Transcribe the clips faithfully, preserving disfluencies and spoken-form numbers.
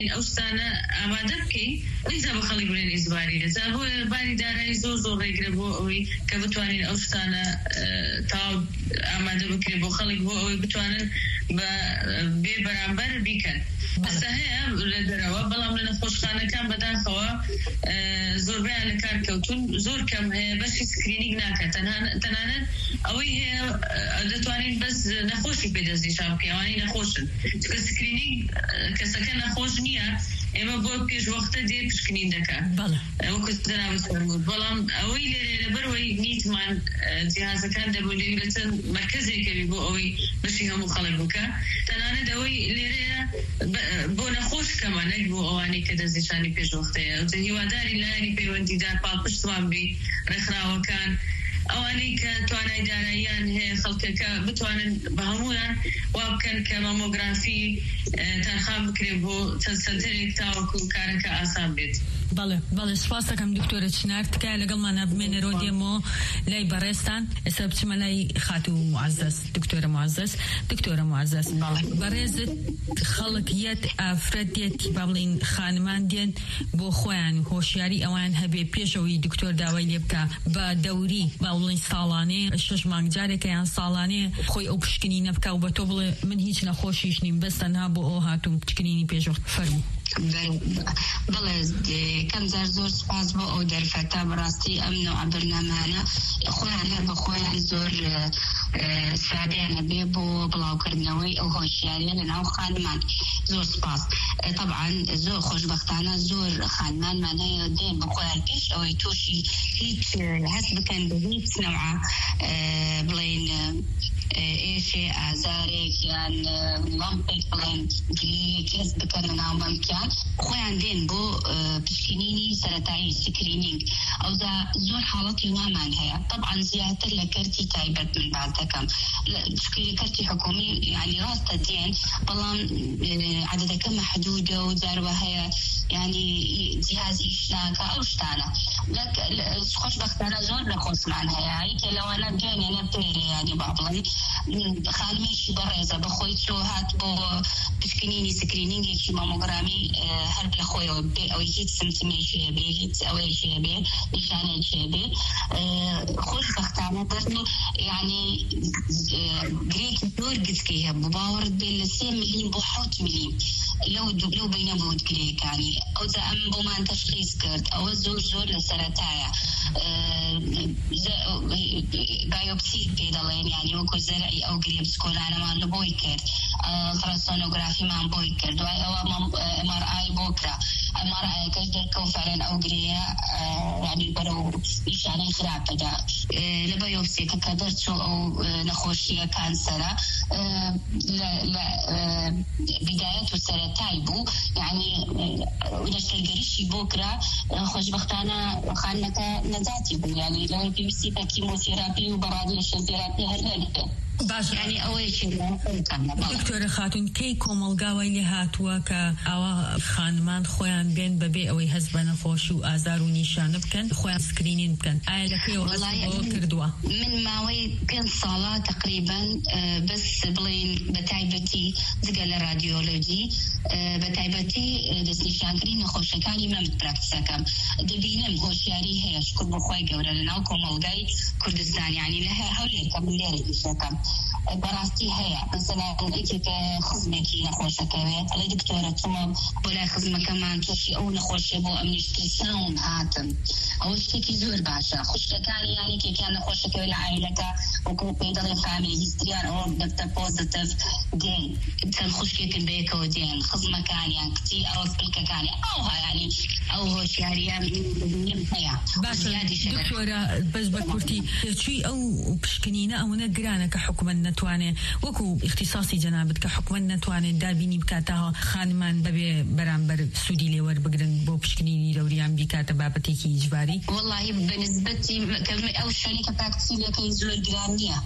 ئەوستانە ئامادە بکەین ئیزا بە خەڵک برێن ئیزباری لەزا بۆ باری دارایی زۆر زۆر ڕێگرە بۆ ئەوەی کە بتوانین ئەوستانە تاو ئامادە بکرێت بۆ خەڵک بۆ ئەوەی بتوانن بە بێ بەرامبەر بیکەن. بەسە هەیە لە دەرەوە، بەڵام لە نەخۆشخانەکان بەداخەوە زۆربیان لە کار کەوتون، زۆر کەم هەیە بەشی سکرینینگ ناکات. تەنانەت ئەوەی هەیە دەتوانین بەس نەخۆشی پێدەستنیشان بکەین، ئەوانەی نەخۆشن، چونکە سکرینینگ کەسەکە نەخۆش نییە، ئێمە بۆ پێشوەختە دێ پشکنین دەکات وەکو جەنابەت فەرموود. بەڵام ئەوەی لێرە لەبەرەوەی نیتمان جیهازەکان دەبوونێت لە چەند مەرکەزێکەوی بۆ ئەوەی بەشی هەموو خەڵک بکە. تەنانەت ئەوەی لێرەیە بۆ نەخۆش کەمە، نەک بۆ ئەوانەی کە دەستنیشانی پێشوەختەیە. هیواداری لایەنی پەیوەندیدار پاڵپشتمان بی ڕێکخراوەکان، ئەوانەی کە توانای داراییان هەیە خەڵکەکە بتوانن بە هەمویان وا بکەن کە مامۆگرافی تەنخان بکرێت بۆ چەند سەنتەرێک تاوەکو کارەکە ئاسان بێت. بەڵێ بەڵێ سپاس دەکەم دکتۆرە چنار، تکایە لەگەڵمانە بمێنەرەوە دێمەوە لای بەڕێستان. ئێستا بچمە لای خاتوو معەزەز، دکتۆرە معەزەز. دکتۆرە معەزەز، بەڕێزت خەڵک یەت ئافرەت دێت با بڵین خانمان دێن بۆ خۆیان هۆشیاری ئەوان هەبێ پێشەوەی دکتۆر داوای لێ بکە بە دەوری با بڵین ساڵانەیە شەش مانگ جارێکە یان ساڵانەیە خۆی ئەو پشکنی نەبکە و بە تۆ بڵێ من هیچ نەخۆشیش نیم، بەس تەنها بۆ ئەو هاتووم پشکنینی پێشوەخت. فەرموو. بەڵێ کەم جار زۆر سپاس بۆ ئەو دەرفەتە. بەڕاستی ئەم نوع بەرنامانە خۆیان هەر بە خۆیان زۆر سادەیان هەبێ بۆ بڵاوکردنەوەی ئەو هۆشیاریە لە ناو خانمان. زۆر سپاس. طبعا زۆر خۆشبەختانە زۆر خانمانمان هەیە دێن بە خۆیان پێش ئەوەی تووشی هیچ هەست بکەن بە هیچ نەوعە بڵێن ئێشێ ئازارێک یان لەمپێک بڵێن گرێیەک هەست بکەن لە ناو مەمکیان، خۆیان دێن بۆ پشکنینی سەرەتایی سکرینینگ. ئەودا زۆر حاڵەتی وامان هەیە. طبعا زیاتر لە کەرتی تایبەت من باز دەکەم، شکری کەرتی حکومی یعنی ڕاستە دێن، بەڵام عەدەدەکە مەحدودە و جاروا هەیە یعنی جیهازیش ناکە ئەو شتانە. خۆشبەختانە زۆر لە خۆشمان هەیە کە لەوانە دێنێ نەپێرێ ینی با بڵێن خانمێکی بەڕێزە بەخۆی چۆ هات بۆ پشکنینی سکرینینگێکی مامۆگرامی هەر لە خۆیەوە بێ ئەوەی هیچ سمتمێکی هەبێ، هیچ ئەوەیەکی هەبێ، نیشانێکی هەبێ. خۆشبەختانە دەست و یعنی گرێکی زۆر گچکەی هەبوو، باوەڕت بێ لە سێ ملیم بۆ حەوت ملیم لەو لەو بینە بوت گرێیەکانی. ئەوجا ئەم بۆمان تەشخیص کرد. ئەوە زۆر زۆر لە سەرەتایە بایۆپسی پێ دەڵێن، یعنی وەکو زەرعی ئەو گرێ بچکۆلانەمان لە بۆی کرد، ئەڵتراسۆنۆگرافیمان بۆی کرد، دوای ئەوە ئەم ئار ئای بۆ کرا. ئەم ئار ئایەکەش دەرکەوت فعلەن ئەو گرێیە یعنی بەرەو نیشانەی خراپەدا. لە بایۆپسیەکە کە دەرچوو ئەو نەخۆشیە کانسەرە لە بیدایەت و سەرەتای بوو، یعنی لەشکەرگەریشی بۆ کرا. خۆشبەختانە خانمەکە نەجاتی بوو، یعنی لەوەی پێویستی بە کیمۆتێراپی و بە ڕادیۆشنتێراپی هەر نەبێت. باش، یعنی ئەوەیەکی دکتۆرە خاتون کەی کۆمەڵگاوای لێ هاتووە کە ئەوە خانمان خۆیان بێن بەبێ ئەوەی هەست بە نەخۆشی و ئازار و نیشانە بکەن، خۆیان سکرینین بکەن؟ ئایا لەکەیەوە هەست کردووە؟ من ماوەی پێنج ساڵە تقریباً بەس بڵێن بە تایبەتی جگە لە رادیۆلۆجی بە تایبەتی دەستنیشانکردنی نەخۆشیەکانی مەمت پراکتیسەکەم دەبینم هۆشیاری هەیە شکر بۆ خۆی گەورە لە ناو کۆمەڵگای کوردستان، یعنی لە هەولێرکە من لێرە ئیشەکەم بەڕاستی هەیە. مەسەلا ئێکێکە خزمێکی نەخۆشەکەوێت ئەڵێ دکتۆرە چۆم بۆ لای خزمەکەمان تووشی ئەو نەخۆشیە بۆ ئەمنیشتریسیۆن هاتم. ئەوە شتێکی زۆر باشە. خوشکەکانی یان یەکێکیان نەخۆشەکەوێت لە عایلەکە وەکو پێی دەڵێن فامیلی هیستریان ئەوە دەفتە پۆزتیڤ دێن، چەند خوشکێکن بەیەکەوە دێن، خزمەکانیان کچی ئەوە سپلکەکانی ئەوها، یعنی ئەو هۆشیاریان هەیە. باشە دکتۆرە، بەس بە کورتی چی ئەو پشکنینە ئەوەنە گرانە کە حکومەت نەتوانێت وەکو اختصاصی جەنابەت کە حکومەت نەتوانێت دابینی بکاتەوە خانمان بەبێ بەرامبەر سوودی لێوەربگرن بۆ پشکنینی دەوریان بیکاتە بابەتێکی ئیجباری؟ وەڵڵاهی بەنسبەتی ئەو شوێنی کە پراکتیسی لەکەی زۆر گران نییە،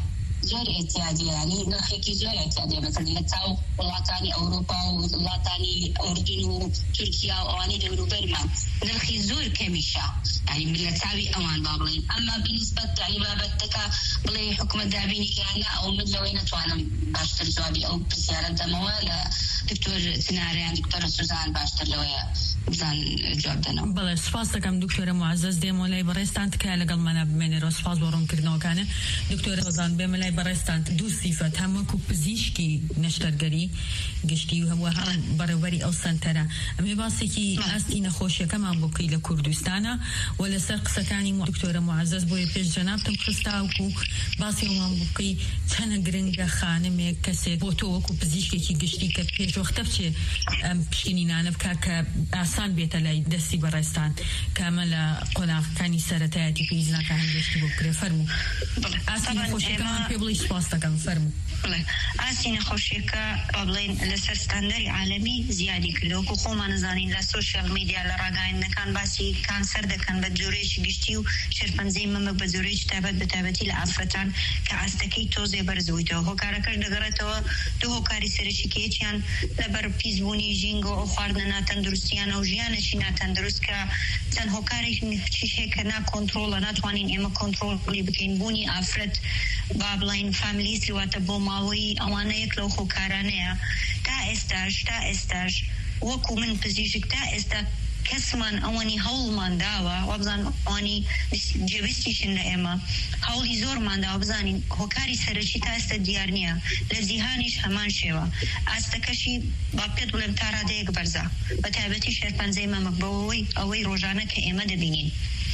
زۆر احتیاجی ینی نرخێکی زۆر احتیاجی مثلا لە چاو وڵاتانی ئەوروپا و وڵاتانی ئوردن و تورکیا و ئەوانەی دەوروبەرمان نرخی زۆر کەمیشە ینی لە چاوی ئەوان با بڵێن ئەمما بنسبەت ینی بابەتەکە بڵێ حکومەت دابینی یانە ئەو من لەوەی نەتوانم باشتر جوابی ئەو پرسیارە دەمەوە لە دکتۆر چناریان دکتۆرە سوزان باشتر لەوەیە بزان جواب دەنەوە. بەڵێ سپاس دەکەم دکتۆرە معزەز دێمە لای بەڕێستان تکایە لەگەڵمانە بمێنێرەوە سپاس بۆ ڕوونکردنەوەکانە. دکتۆرە سوزان بێمە لای بەڕێستان دوو سیفەت هەم وەکو پزیشکی نەشتەرگەری گشتی و هەموو هەم بەڕێوەبەری ئەو سەنتەرە ئەمێ باسێکی ئاستی نەخۆشیەکەمان بۆ بکەی لە کوردستانە و لەسەر قسەکانی دکتۆرە معزەز بۆیە پێش جەنابتم خستاوکو باسی ئەومان بۆ بکەی چەنە گرنگە خانمێک کەسێک بۆ تۆ وەکو پزیشکێکی گشتی کە پێشوەختە بچێ ئەم پشکنینانە بکە کە ئاسان بێتە لای دەستی بەڕێستان کامە لە قۆناغەکانی سەرەتایەتی پێویستناکە هەنگشتی بۆ بکرێ. فەرموو ئاستی نەخۆشیەکەمان پێ بڵێ سپاس دەکەم. فەرموو. ئاستی نەخۆشیەکە بڵێن لەسەر ستاندەری عالەمی زیادی کردەوەکو خۆمان نزانین لە سۆشیال میدیا لە ڕاگەیاندنەکان باسی کانسەر دەکەن بە جۆرەیەکی گشتی و شێرپەنجەی مەمەک بە جۆرەیەکی تایبەت بەتایبەتی لە ئافرەتان کە ئاستەکەی تۆزێ بەرزبوویتەوە. هۆکارەکەش دەگەڕێتەوە دوو هۆکاری سەرەکی کە یەکیان لەبەر پیسبوونی ژینگ و ئەو خواردنە ناتەندروستیانە و ژیانێکی ناتەندروست کە چەند هۆکارێک چیش هەیە کە ناکۆنتڕۆڵە ناتوانین ئێمە کۆنتڕۆڵی بکەین. بوونی ئافرەت با بڵین فامیلیستی واتە بۆ ماوەی ئەوانە یەک لەو هۆکارانەیە. تا ئێستاش تا ئێستاش وەکو من پزیشک تا ئێستا کەسمان ئەوانی هەوڵمان داوە وابزان ئەوانی جێویستیشن لە ئێمە هەوڵی زۆرمان داوە بزانین هۆکاری سەرەکی تا ئێستا دیار نییە. لە جیهانیش هەمان شێوە. ئاستەکەشی با پێت بڵێم تا ڕادەیەک بەرزە بە تایبەتی شێرپەنجەی مەمەک بەوەی ئەوەی ڕۆژانە کە ئێمە دەبینین.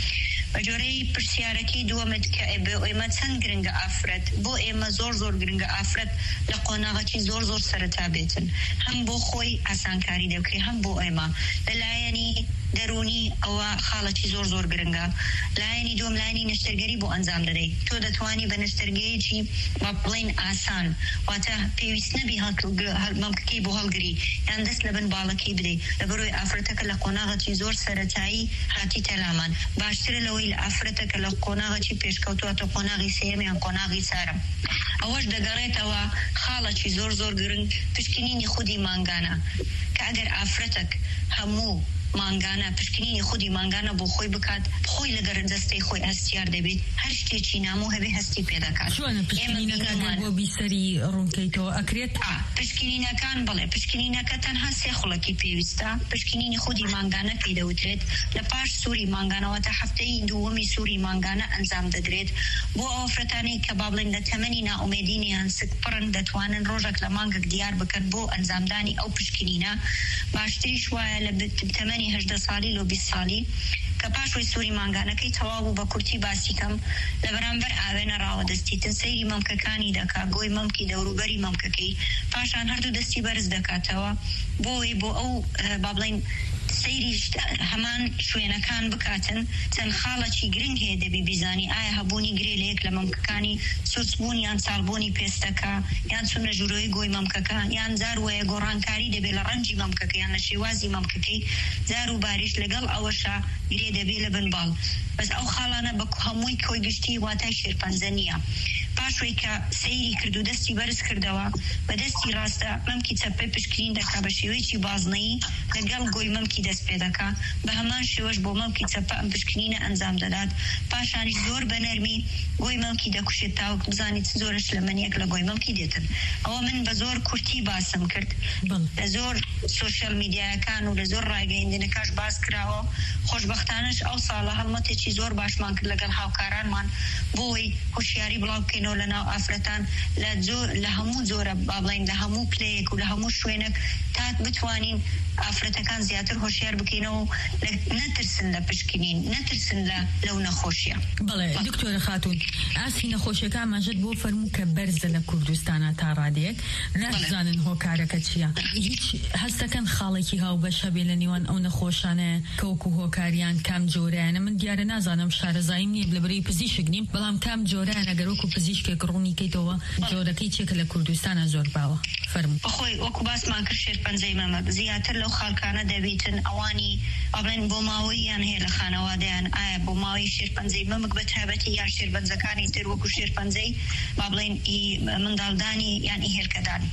بە جۆرەی پرسیارەکەی دووەمت کە بۆ ئێمە چەند گرنگە ئافرەت بۆ ئێمە زۆر زۆر گرنگە ئافرەت لە قۆناغەکی زۆر زۆر سەرەتا بێتن هەم بۆ خۆی ئاسانکاری دەکرێت هەم بۆ ئێمە لەلایەنی دەرونی ئەوە خاڵەکی زۆر زۆر گرنگە. لایەنی دووەم لایەنی نەشتەرگەری بۆ ئەنجام دەدەیت. تۆ دەتوانی بە نەشتەرگەیەکی با بڵێن ئاسان واتە پێویست نەبی مەمکەکەی بۆ هەڵگری یان دەست لە بن باڵەکەی بدەیت لەبەرەوەی ئافرەتەکە لە قۆناغەکی زۆر سەرەتایی هاتی تەلامان باشترە لەوەی لە ئافرەتەکە لە قۆناغەکی پێشکەوتواتە قۆناغی سێم یان قۆناغی چارەم. ئەوەش دەگەڕێتەوە خاڵەکی زۆر زۆر گرنگ پشکنینی خودی مانگانە کە ئەگەر ئافرەتەک هەموو مانگانە پشکنینی خودی مانگانە بۆ خۆی بکات خۆی لەگەر دەستەی خۆی هەستیار دەبێت هەر شتێکی نامۆ هەبێ هەستی پێ دەکات. چۆنە پشکنینەکان بۆ بیسەری ڕوونکەیتەوە ئەکرێت؟ پشکنینەکان بڵێ پشکنینەکە تەنها سێ خوڵەکی پێویستە. پشکنینی خودی مانگانە پێی دەوترێت لە پاش سووری مانگانەوە تا هەفتەی دووەمی سووری مانگانە ئەنجام دەدرێت بۆ ئەو ئافرەتانەی کە با بڵێن لە تەمەنی ناومێدینیان سک پڕن دەتوانن ڕۆژێک لە مانگێک دیار بکەن بۆ ئەنجامدانی ئەو پشکنینە. باشتریش وایە لە تەمەنی هەژدە ساڵی لۆ بیست ساڵی کە پاشوی سووری مانگانەکەی تەواو بوو بە کورتی باسیکەم لە بەرامبەر ئاوێنە ڕاوەدەستیتن سەیری مەمکەکانی دەکات گۆی مەمکی دەوروبەری مەمکەکەی پاشان هەردوو دەستی بەرز دەکاتەوە بۆی بۆ ئەو با بڵێن سەیری هەمان شوێنەکان بکاتن. چەند خاڵەکی گرنگ هەیە دەبی بیزانی ئایا هەبوونی گرێ لە یەک لە مەمکەکانی سوسبوون یان ساڵبوونی پێستەکە یان چونە ژوورۆی گۆی مەمکەکە یان جار وەیە گۆڕانکاری دەبێت لە ڕەنجی مەمکەکە یان لە شێوازی مەمکەکەی جار و باریش لەگەڵ ئەوەشە گرێ دەبێت لە بنباڵ. بەس ئەو خاڵانە بە هەمووی کۆی گشتی واتای شێرپەنجە نییە. پاشوی کە سەیری کرد و دەستی بەرز کردەوە بە دەستی ڕاستە مەمکی چەپەی پشکنین دەکا بە شێوەیەکی بازنەیی لەگەڵ گۆی مەمکی دەست پێ دەکا بە هەمان شێوەش بۆ مەمکی چەپە ئەم پشکنینە ئەنجام دەدات. پاشانیش زۆر بە نەرمی گۆی مەمکی دەکوشێت تاوەک بزانیت زۆرش لە منیەک لە گۆی مەمکی دێتن. ئەوە من بە زۆر کورتی باسم کرد لە زۆر سۆشیال میدیایەکان و لە زۆر ڕاگەیاندنەکەش باس کراوە. خۆشبەختانەش ئەو ساڵە هەڵمەتێکی زۆر باشمان کرد لەگەڵ هاوکارانمان بۆی هوشیاری بڵاو بکەینەوە لە ناو ئافرەتان لە هەموو جۆرە با بڵێن لە هەموو پلەیەک و لە هەموو شوێنێک تا بتوانین ئافرەتەکان زیاتر هۆشیار بکەینەوە نەترسن لە پشکنین نەترسن لە لەو نەخۆشیە. بەڵێ دکتۆرە خاتون ئاسی نەخۆشیەکان ماژت بۆ فەرموو کە بەرزە لە کوردستانە تا ڕادەیەک نازانن هۆکارەکە چییە. هیچ هەستەکەن خاڵێکی هاوبەش هەبێ لە نێوان ئەو نەخۆشانە کەوکو هۆکاریان کام جۆرەیانە من دیارە نازانم شارەزاییم نییە لەبەرەوەی پزیشک نیم بەڵام کام جۆرەیان ئەگەر وەکو پزیشکێک ڕوونی کەیتەوە جۆرەکەی چێکە لە کوردستانە زۆر باوە. فەرموو. بەخۆی وەکو باسمان کرد شێرپەنجە شێرپەنجەی مەمەک زیاتر لەو خاڵکانە دەبیتن ئەوانی ئەڵێن بۆ ماوەیان هەیە لە خانەوادەیان ئایا بۆ ماوەی شێرپەنجەی مەمەک بە تایبەتی یان شێرپەنجەکانی تر وەکو شێرپەنجەی با بڵێن منداڵدانی یان هێلکەدان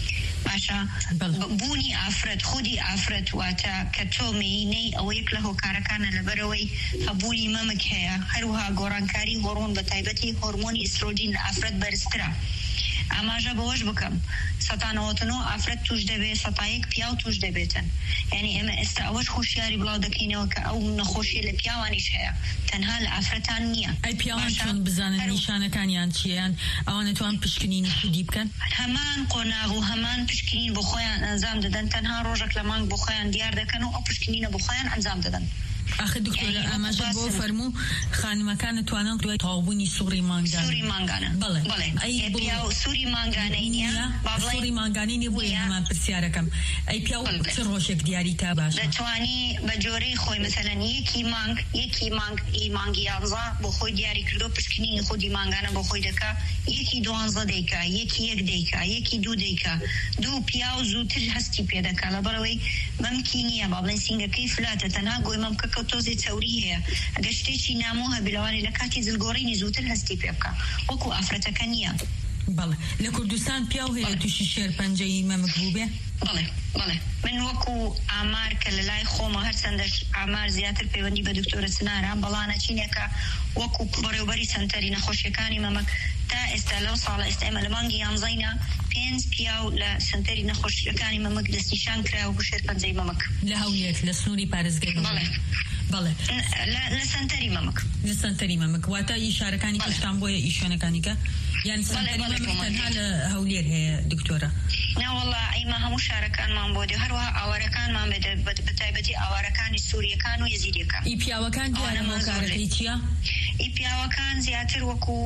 باشە بوونی ئافرەت خودی ئافرەت واتە کە تۆ مێینەی ئەوە یەک لە هۆکارەکانە لەبەرەوەی هەبوونی مەمەک هەیە هەروها گۆڕانکاری هۆڕمۆن بە تایبەتی هۆرمۆنی ئیسترۆجین لە ئافرەت بەرزترە ئاماژە بەوەش بکەم سەتانەوەتنەوە ئافرەت توش دەبێت سەتایەک پیاو توش دەبێتن یعنی ئێمە ئێستا ئەوەش خۆشیاری بڵاو دەکەینەوە کە ئەو نەخۆشیە لە پیاوانیش هەیە تەنها لە ئافرەتان نییە ئەی پیاوان چۆن بزانن نیشانەکانیان چیان ئەوانە توان پشکنینی خودی بکەن هەمان قۆناغ و هەمان پشکنین بۆ خۆیان ئەنجام دەدەن تەنها ڕۆژێک لە مانگ بۆ خۆیان دیار دەکەن و ئەو پشکنینە بۆ خۆیان ئەنجام دەدەن ئاخە دکتۆرە ئاماژە بۆ فەرموو خانمەکانە توانن دوای تاوبوونی سووری مانگان سووری مانگانە بەڵێ ئەی پیاو سووری مانگانەی نییە سووری مانگانی نیە بۆیە هەمان پرسیارەکەم ئەی پیاو چ ڕۆژێک دیاری تا باشە دەتوانی بە جۆرەی خۆی مەسەلەن یەکی مانگ یەکی مانگ ئی مانگی یانزە بۆ خۆی دیاری کردو پشکنینی خودی مانگانە بۆ خۆی دەکا یەکی دوانزە دەیکا یەکی یەک دەیکا یەکی دوو دەیکا دوو پیاو زووتر هەستی پێ دەکا لەبەرەوەی مەمکی نییە با بڵێن سینگەکەی فلاتە تەنها گۆی مەمکەکە تۆزی چەوری هەیە ئەگەر شتێکی نامۆ هەبی لەوانەیە لە کاتی جلگۆڕینی زووتر هەستی پێ بکە وەکو ئافرەتەکە نییە بەڵێ لە کوردستان پیاو هەیە تووشی شێرپەنجەی مەمک بوو بێ بەڵێ بەڵێ من وەکو ئامار کە لە لای خۆمە هەرچەندەش ئامار زیاتر پەیوەندی بە دکتۆرە سنارە بەڵانە چینێکە وەکو بەڕێوەبەری سەنتەری نەخۆشیەکانی مەمەک تا ئێستا لەو ساڵە ئێستا ئێمە لە مانگی یانزەینا پێنج پیاو لە سەنتەری نەخۆشیەکانی مەمەک دەستنیشان کرا وەکو شێرپەنجەی مەمەک لە هەولێر لە سنووری پارێزگای بەڵێ بەڵێ لە سەنتەری مەمەک لە سەنتەری مەمەک واتە ئیشارەکانی کوشتان بۆیە ئیشانەکانی کە یان سەنتەری مەمەک تەنها لە هەولێر هەیە دکتۆرە ناوەڵا ئەیمە هەموو شارەکانمان بۆ دێ هەروەها ئاوارەکانمان بە تایبەتی ئاوارەکانی سووریەکان و یەزیدیەکان ئی پیاوەکان دیارە هۆکارەکەی چییە؟ ئی پیاوەکان زیاتر وەکو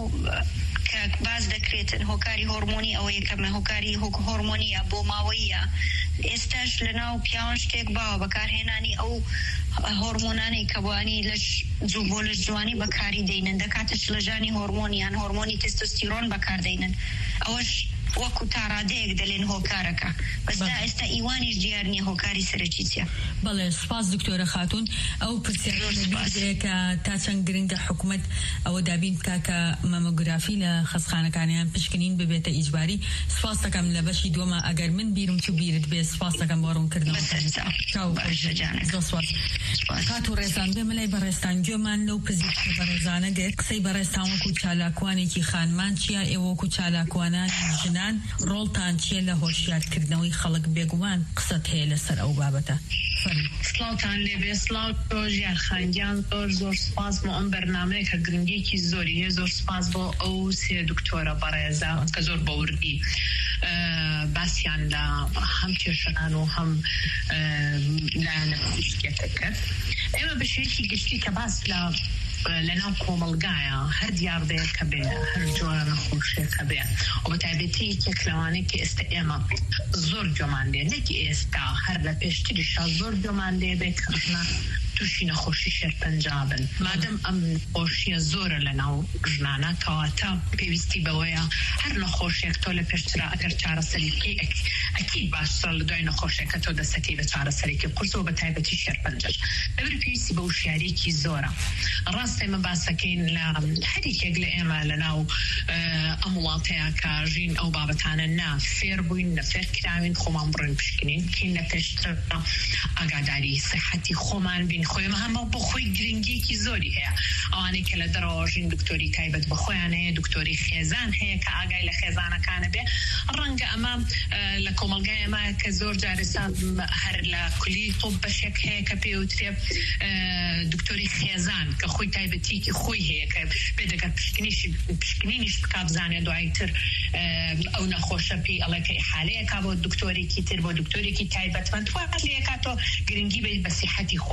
کە باز دەکرێتن هۆکاری هۆرمۆنی ئەوە یەکەمە هۆکاری هۆرمۆنیە بۆ ماوەیە ئێستاش لەناو پیاوان شتێک باوە بەکارهێنانی ئەو هۆرمۆنانەی کە بوانی لەش جوو بۆ لەش جوانی بەکاری دەینن دەکاتش لە ژانی هۆرمۆنیان هۆرمۆنی تستۆستیرۆن بەکاردەینن ئەوەش وەکو تاڕادەیەک دەلێن هۆکارەکە بەستا ئێستا ئیوانیش دیار نییە هۆکاری سەرەکی چیە بەڵێ سپاس دکتۆرە خاتون ئەو پرسیارەیە کە تا چەند گرنگە حکوومەت ئەوە دابین بکا کە مەمۆگرافی لە خەستخانەکانیان پشکنین ببێتە ئیجباری سپاس دەکەم لە بەشی دووەمە ئەگەر من بیرم چوو بیرت بێ سپاس دەکەم بۆ ڕوونکردنەوە خاتو ڕێزان بێمە لای بەڕێستان گوێمان لەو پزیشکە بەڕێزانە گرت قسەی بەڕێستان وەکو چالاکوانێکی خانمان چیە ئێوە وەکو چالاکوانانی ژنان ڕۆڵتان چیە لە هۆشیارکردنەوەی خەڵک بێگومان قسەت هەیە لەسەر ئەو بابەتە سلااوتان لێبێ سلااو تۆ ژیان خانگیان زۆر زۆر سپاس بۆ ئەم بەرنامەیە کە گرنگێکی زۆری هەیە زۆر سپاس بۆ ئەو سێ دکتۆرە بەڕێزە کە زۆر بەوردی باسییان لە هەم کێشەکان و هەم لایەنە پزیشکیەکە کرد ئێمە بە شێوەیەکی گشتی کە باس لە لەناو کۆمەڵگایە هەر دیاردەیە کە بێ هەر جۆرە نەخۆشیە کە بێ و بە تایبەتی یەکێک لەوانەیە کە ئێستا ئێمە زۆر گوێمان لێ نەکی ئێستا هەر لە پێشتریشا زۆر گوێمان لێ بێ کە ژنە تووشی نەخۆشی شێرپەنجابن مادەم ئەم نەخۆشیە زۆرە لەناو ژنانە کەواتە پێویستی بەوەیە هەر نەخۆشیێک تۆ لە پێشترا ئەگەر چارەسەری بکەی ئەکید باشتر لە دوای نەخۆشیەکە تۆ دەستەکەی بە چارەسەرێکی قورسەوە بە تایبەتی شێرپەنجەش لەبەر پێویستی بە وشیارێکی زۆرە ڕاست ئێمە باسەکەین لە هەرێکێک لە ئێمە لەناو ئەم وڵاتەیە کە ژین ئەو بابەتانە نا فێر بووین لە فێر کراوین خۆمان بڕێن پشکنین بکەین لە پێشتر ئاگاداری سەحەتی خۆمان بین خۆیمە هەمە بۆ خۆی گرنگیەکی زۆری هەیە ئەوانەی کە لە دەرەوە ژین دکتۆری تایبەت بە خۆیان هەیە دکتۆری خێزان هەیە کە ئاگای لە خێزانەکانە بێ ڕەنگە ئەمە لە کۆمەلگای ئەمە کە زۆر جارێستا هەر لە کولی تۆپ بەشێک هەیە کە پێوترێ دکتۆری خێزان کە خۆی تایبەتیکی خۆی هەیە کە بێدەگەر پشکنینیش بکا بزانێ دوایتر ئەو نەخۆشە پێی ئەڵێ کە ئیحالەیەکا بۆ دکتۆرێکی تر بۆ دکتۆرێکی تایبەتمەند توانێت لێکاتۆ گرنگی بێت بە سیحەتی خۆ بەڵام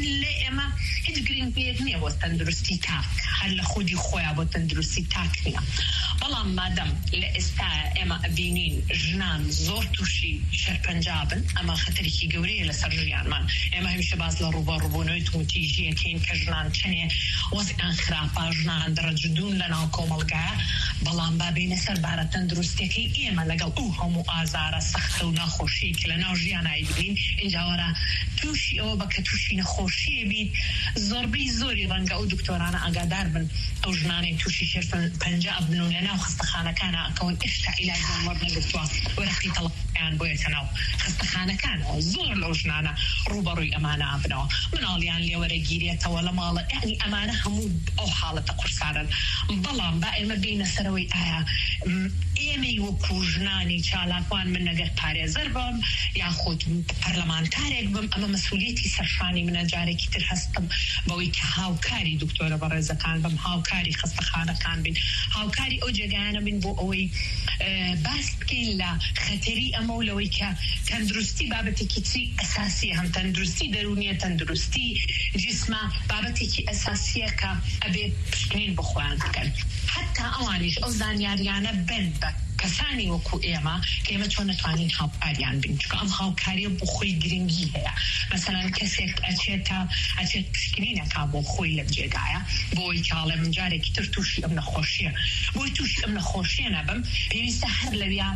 لێ ئێمە هیچ گرنگێک نییە بۆ تەندروستی تاک هەر لە خودی خۆیان بۆ تەندروستی تاک نییە بەڵام مادەم لە ئێستا ئێمە ئەبینین ژنان زۆر تووشی شەرپەنجابن ئەمە خەتەرێکی گەورەیە لەسەر ژیانمان ئێمە هەمیشە باز لە ڕوبەڕووبوونەوەی توتیژیەکەین کە ژنان چنێ وەزعیان خراپە ژنان دەرەجدون لەناو کۆمەڵگایە بەڵام با بینە سەر بارە تەندروستیەکەی ئێمە لەگەڵ ئەو هەموو ئازارە سەختە و ناخۆشیەکی لە ناو ژیانای بین اینجا وەرە تووشی ئەوە بە کە تووشی نەخۆشیە بین زۆربەی زۆری ڕەنگە ئەو دکتۆرانە ئاگادار بن ئەو ژنانەی تووشی شەرپەنجاب بن و لەناو خستەخانەکانە ئەکەون ئێشتا عیلاجیان وەرنەگرتووە وەرەختی تەڵەقیان بۆیەتە ناو خستەخانەکانەوە زۆر لەو ژنانە ڕوبەڕووی ئەمانە ئابنەوە مناڵیان لێوەرەگیرێتەوە لە ماڵە یعنی ئەمانە هەموو ئەو حاڵەتە قورسارن بەڵام با ئێمە بینە سەرەوەی ئایا ئێمەی وەکو ژنانی چالاکوان من نەگەر پارێزەر بم یاخود پەرلەمانتارێک بم ئەمە مەسئولیەتی سەرشانی منە جارێکی تر هەستم بەوەی کە هاوکاری دکتۆرە بەڕێزەکان بم هاوکاری خستەخانەکان بین هاوکاری ئەو جێگایانە بین بۆ ئەوەی باس بکەین لە خەتەری ئەمە و لەوەی کە تەندروستی بابەتێکی چی ئەساسیە هەم تەندروستی دەرونیە تەندروستی جسمە بابەتێکی ئەساسیە کە ئەبێ پشکنین بخۆیان بکەن حتا ئەوانیش ئەو زانیاریانە بن بە کەسانی وەکو ئێمە کە ئێمە چۆن نتوانین هاوکاریان بین چونکە ئەم هاوکاریە بۆ خۆی گرنگی هەیە مەسەڵەن کەسێک ئەچێتە ئەچێت پشکنینەکە بۆ خۆی لەم جێگایە بۆی کاڵێ من جارێکی تر تووشی ئەم نەخۆشیە بۆی تووشی ئەم نەخۆشیە نەبم پێویستە هەر لەویا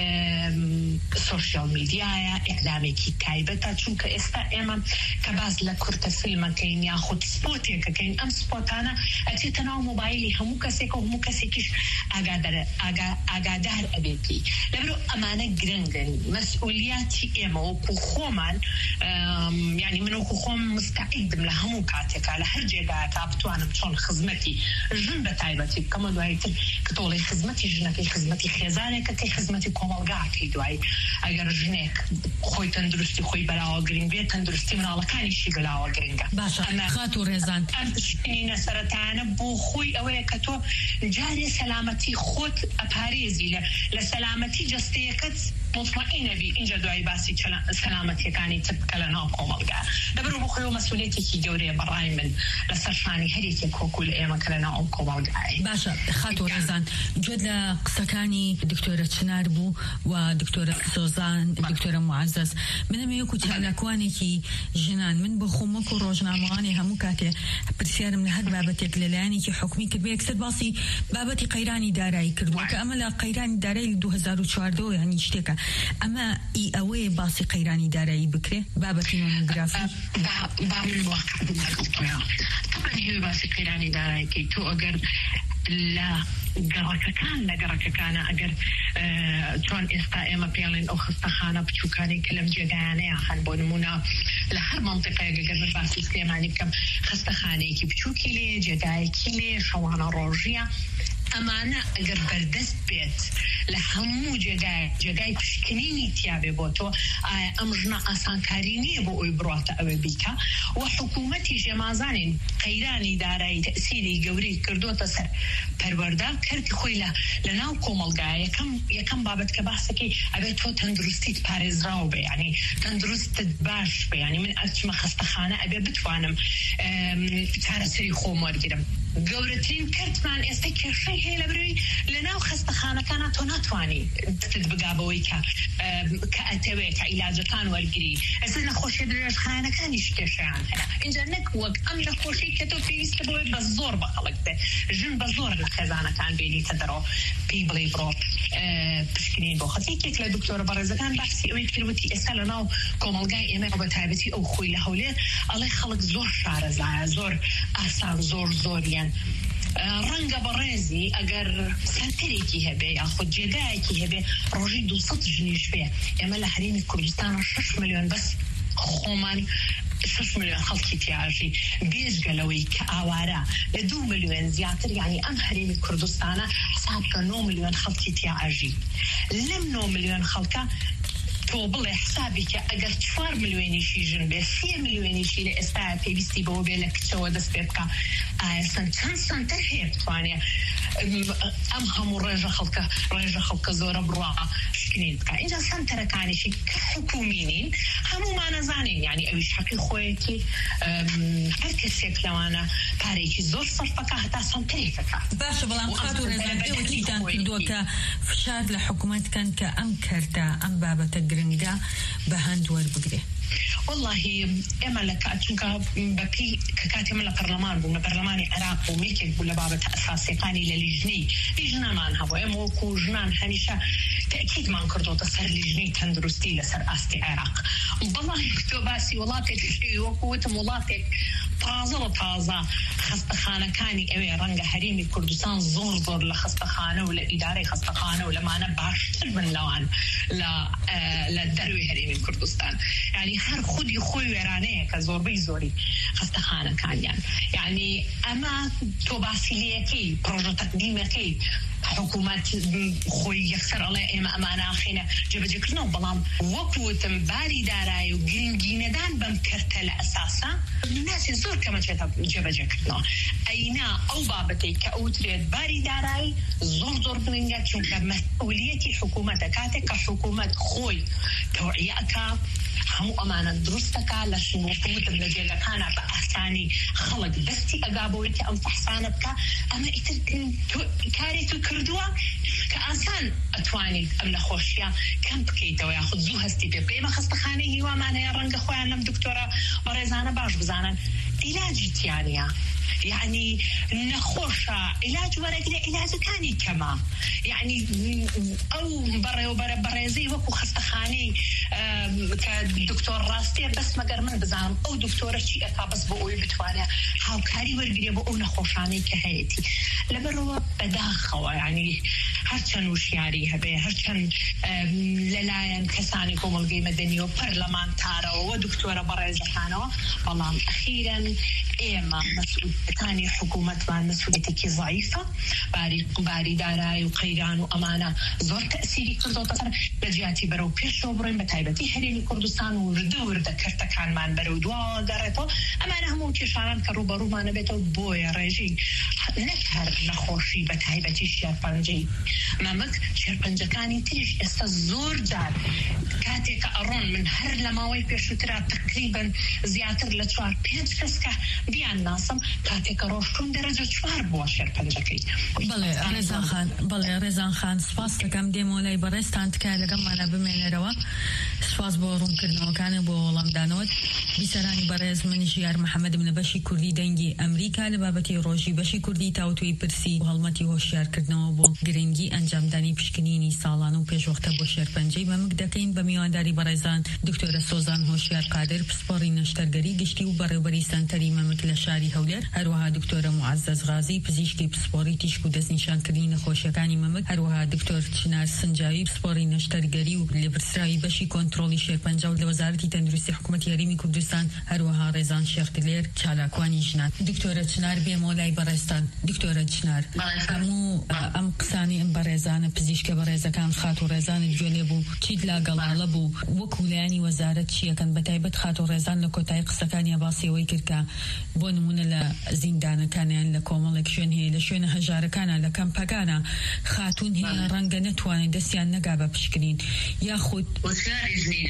سۆشیال میدیایە ئیعلامێکی تایبەتە چونکە ئێستا ئێمە کە باز لە کورتە فیلمەکەین یاخود سپۆتێکەکەین ئەم سپۆتانە ئەچێتە ناو مۆبایلی هەموو کەسێک و هەموو کەسێکیش ئاگادار هەر ئەبێتی لەبرو ئەمانە گرنگن مەسئولیاتی ئێمە وەکو خۆمان یعنی من وەکو خۆم مستعیدم لە هەموو کاتێکا لە هەر جێگایەکە بتوانم چۆن خزمەتی ژن بە تایبەتی بکەمە دواییتر کە تۆڵی خزمەتی ژنەکەی خزمەتی خێزانێکە کەی خزمەتی کۆمەڵگاکەی دوایی ئەگەر ژنێک خۆی تەندروستی خۆی بەراوە گرنگ بێت تەندروستی مناڵەکانیشی بەراوە گرنگە باشە خات و ڕێزان ئەم پشکنینە سەرەتانە بۆ خۆی ئەوەیە کە تۆ جارێ سەلامەتی خۆت ئەپارێزی لە سەلامەتی جەستەیەکەت مطمئنە بی اینجا دوای باسی سەلامەتیەکانی تر بکە لە ناو کۆمەڵگا لەبەرەوە بۆ خۆی مەسئولیەتێکی گەورەیە بەڕای من لەسەر شانی هەرێکی کۆکو لە ئێمە کە لە ناو ئەم کۆمەڵگایە باشە خات و ڕێزان گوێت لە قسەکانی دکتۆرە چنار بوو و دکتۆرە سۆزان دکتۆرە معەزەز منەمە یەکو چالاکوانێکی ژنان من بۆ خۆم وەکو ڕۆژنامەوانی هەموو کاتێ پرسیارم لە هەر بابەتێک لەلایەنێکی حکومی کرد بە یەکسەر باسی بابەتی قەیرانی دارایی کردووە کە ئەمە لە قەیرانی دارایی دو هەزار و چواردە یعنی شتێکە ئەمە ئی ئەوەیە باسی قەیرانی دارایی بکرێ بابەتی مۆنۆگرافی با من واقع هێوی باسی قەیرانی داراییکەی تۆ ئەگەر لە گەڕەکەکان لە گەڕەکەکانە ئەگەر چۆن ئێستا ئێمە پێڵێن ئەو خستەخانە بچووکانی کە لەم جێگایانەیە هەن بۆ نمونە لە هەر مەنتیقەیەک ئەگەر من باسی سلێمانی بکەم خستەخانەیەکی بچووکی لێ جێگایەکی لێ شەوانە ڕۆژیە ئەمانە ئەگەر بەردەست بێت لە هەموو جێگای جێگای پشکنینی تیابێ بۆ تۆ ئایا ئەم ژنە ئاسانکاری نییە بۆ ئەوی بڕاتە ئەوێ بیکە و حکوومەتی ژێمازانین قەیرانی دارایی تەسیری گەورەی کردوتە سەر پەروەردە کردی خۆی لە ناو کۆمەڵگایە یەکەم یەکەم بابەت کە باسەکەی ئەبێت تۆ تەندروستیت پارێزراو بێ ینی تەندروستت باش بێ ینی من ئەرچمە خستەخانە ئەبێ بتوانم چارەسەری خۆم وەرگرم گەورەترین کردمان ئێستا کێشەی هەیە لە بروی لە ناو خستەخانەکانە تۆ ناتوانی دەستت بگابەوەی کە کە ئەتەوێت کە عیلاجەکان وەرگری ئەستا نەخۆشیە درێژخانەکانیش کێشەیان هەیە اینجا نەک وەک ئەم نەخۆشی کە تۆ پێویستە بۆی بە زۆر بە خەڵک بێ ژن بە زۆر لە خێزانەکان بێنیتە دەرەوە پێی بڵێ بڕۆ پشکنین بۆ خەت یەکێک لە دکتۆرە بەڕێزەکان باسی ئەوەی کردوتی ئێستا لە ناو کۆمەڵگای ئێمە بە تایبەتی ئەو خۆی لە هەولێر ئەڵێ خەڵک زۆر شارەزایە زۆر ئاسان زۆر زۆریان ڕەنگە بەڕێزی ئەگەر سەرکەرێکی هەبێ یاخود جێگایەکی هەبێ ڕۆژی دووسەد ژنیش بێ ئێمە لە هەرێمی کوردستانە شەش ملیۆن بەس خۆمان شش ملیۆن خەڵکی تیاژی بێژگەلەوەی کە ئاوارە لە دوو ملیۆن زیاتر یعنی ئەم هەرێمی کوردستانە حساب کە نۆ ملیۆن خەڵکی تیاژی لەم نۆ ملیۆن خەڵکە تۆ بڵێ حسابێکە ئەگەر چوار ملیۆنیشی ژن بێ سێ ملیۆنیشی لە ئێستا پێویستی بەوە بێ لە کچەوە دەست پێ بکە ئایا سند چەند سنتەر هەیە بتوانێ ئەم هەموو ڕێژە خەڵکە ڕێژە خەڵکە زۆرە بڕوا شکنین بکە اینجا سنتەرەکانیشی کە حکومینین هەمومان نەزانین یعنی ئەویش حەقی خۆیەتی هەر کەسێک لەوانە پارێکی زۆر سەرفەکە هەتا سنتەرێکەکە باشە بەڵام خاتو ڕێزان ئێوە چیتان کردووە کە فشار لە حکوومەتکەن کە ئەم کەرتە ئەم بابەتە گرنگە بە هەند وەربگرێ والله ئێمە لە چونکە بەپی کە کاتی من لە پەرلەمان بووم لە پەرلەمانی عێراق بووم یەکێک بوو لە بابەتە ئەساسیەکانی لە لیژنەی لیژنەمان هەبوو ئێمە وەکو ژنان هەمیشە تەکیدمان کردوتە سەر لیژنەی تەندروستی لەسەر ئاستی عێراق بەڵام تۆ باسی وڵاتێک وەکو وتم وڵاتێک تازە و تازە خەستەخانەکانی ئەوێ ڕەنگە هەرێمی کوردستان زۆر زۆر لە خەستەخانە و لە ئیدارەی خەستەخانە و لەمانە باشتر بن لەوان لە دەروی هەرێمی کوردستان یعنی هەر خودی خۆی وێرانەیە کە زۆربەی زۆری خەستەخانەکانیان یعنی ئەمە تۆ باسیلەکەی پرۆژە تەقدیمەکەی حکوومەت خۆی یەکسەر ئەڵێ ئێمە ئەمانە ئاخینە جێبەجێکردنەوە بەڵام وەکوتم باری دارایی و گرنگینەدان بەم کەرتە لە ئەساسا ناسی زۆر کەمە چێتە جێبەجێکردنەوە ئەینا ئەو بابەتەی کە ئەوترێت باری دارایی زۆر زۆر گرنگە چونکە مەسئولیەتی حکوومەتە کاتێک کە حکوومەت خۆی تەوعیەکە هەموو ئەمانە دروستەکە لە شنووەکەوتم لە جێگەکانە بە ئاسانی خەڵک دەستی ئەگابەوەی کە ئەم فەحسانە بکە ئەمە ئیتر کارێک تو کردووە کە ئاسان ئەتوانیت ئەم نەخۆشیە کەم بکەیتەوە یاخود زوو هەستی پێ بکەی ئێمە خەستەخانەی هیوامانەیە ڕەنگە خۆیان لەم دکتۆرە بەڕێزانە باش بزانن عیلاجی تیانە يعني نخوشة علاج ورقة علاج كاني كما يعني أو برا وبرا برازي وكو خستخاني كدكتور راستي بس ما قرمن بزعم أو دكتورة شيء أكابس بقول بتوانا هاو كاري ورقة بقول نخوشاني كهيتي لبروا بداخوا يعني هرچن وشياري هبه هرچن للاين كساني كوم القيمة دنيو برلمان تارا ودكتورة برازي كانوا والله أخيرا إيما مسؤول ثاني حكومة مع مسؤوليتك ضعيفة باري باري داراي وقيران وأمانة زور تأثيري كردو تصر بجاتي برو بيش وبرين بتايبتي هريني كردستان وردور ذكرت كان من برو دوا قريتو أمانة همو تشاران كرو برو ما نبيتو بويا ريجي نكهر نخوشي بتايبتي شيربانجي مامك شيربانجا كاني تيج استزور جار كاتي كأرون من هر لماوي بيشو ترى تقريبا زيادة لتوار بينج كسكه بيان ناسم کاتێک ڕۆژتون دەرەجە چوار بووە شێرپەنجەکەی. بەڵێ ڕێزان خان بەڵێ ڕێزان خان سپاس دەکەم دێمۆلای بەڕێستان تکای لەگەڵمانە بمێنێرەوە سپاس بۆ ڕوونکردنەوەکانە بۆ وەڵامدانەوەت بیسەرانی بەڕێز منیش یار محەممەدم لە بەشی کوردی دەنگی ئەمریکا لە بابەتی ڕۆژی بەشی کوردی تاوتوی پرسی و هەڵمەتی هۆشیارکردنەوە بۆ گرنگی ئەنجامدانی پشکنینی ساڵانە و پێشوەختە بۆ شێرپەنجەی بەمک دەکەین بە میوانداری بەڕێزان دکتۆرە سۆزان هۆشیار قادر پسپۆڕی نەشتەرگەری گشتی و بەڕێوەبەری سەنتەری مەمک لە شاری هەولێر هەروەها دکتۆرە معزەز غازی پزیشکی پسپۆڕی تیشک و دەستنیشانکردنی نەخۆشیەکانی مەمک هەروەها دکتۆر چنار سنجاوی پسپۆڕی نەشتەرگەری و لێبرسراوی بەشی کۆنتڕۆلی شێرپەنجە و لە وەزارەتی تەندروستی حکوومەتی هەرێمی کوردستان هەروەها ڕێزان شێخ دلێر چالاکوانی ژنان. دکتۆرە چنار بێمۆلای بەڕێستان. دکتۆرە چنار هەموو ئەم قسانی ئەم بەڕێزانە پزیشکە بەڕێزەکان خات و ڕێزانت گوێ لێ بوو چیت لاگەڵاڵە بوو وەکو لایانی وەزارەت چیەکەن بەتایبەت خات و ڕێزان لە کۆتایی قسەکانی باسیەوەی کردکە بۆ نمونە لە زیندانەکانیان لە کۆمەڵێک شوێن هەیە لە شوێنە هەژارەکانە لە کەمپەکانە خاتون هەیە ڕەنگە نەتوانێت دەستیان نەگا بە پشکنین یاخود وشکاری ژنین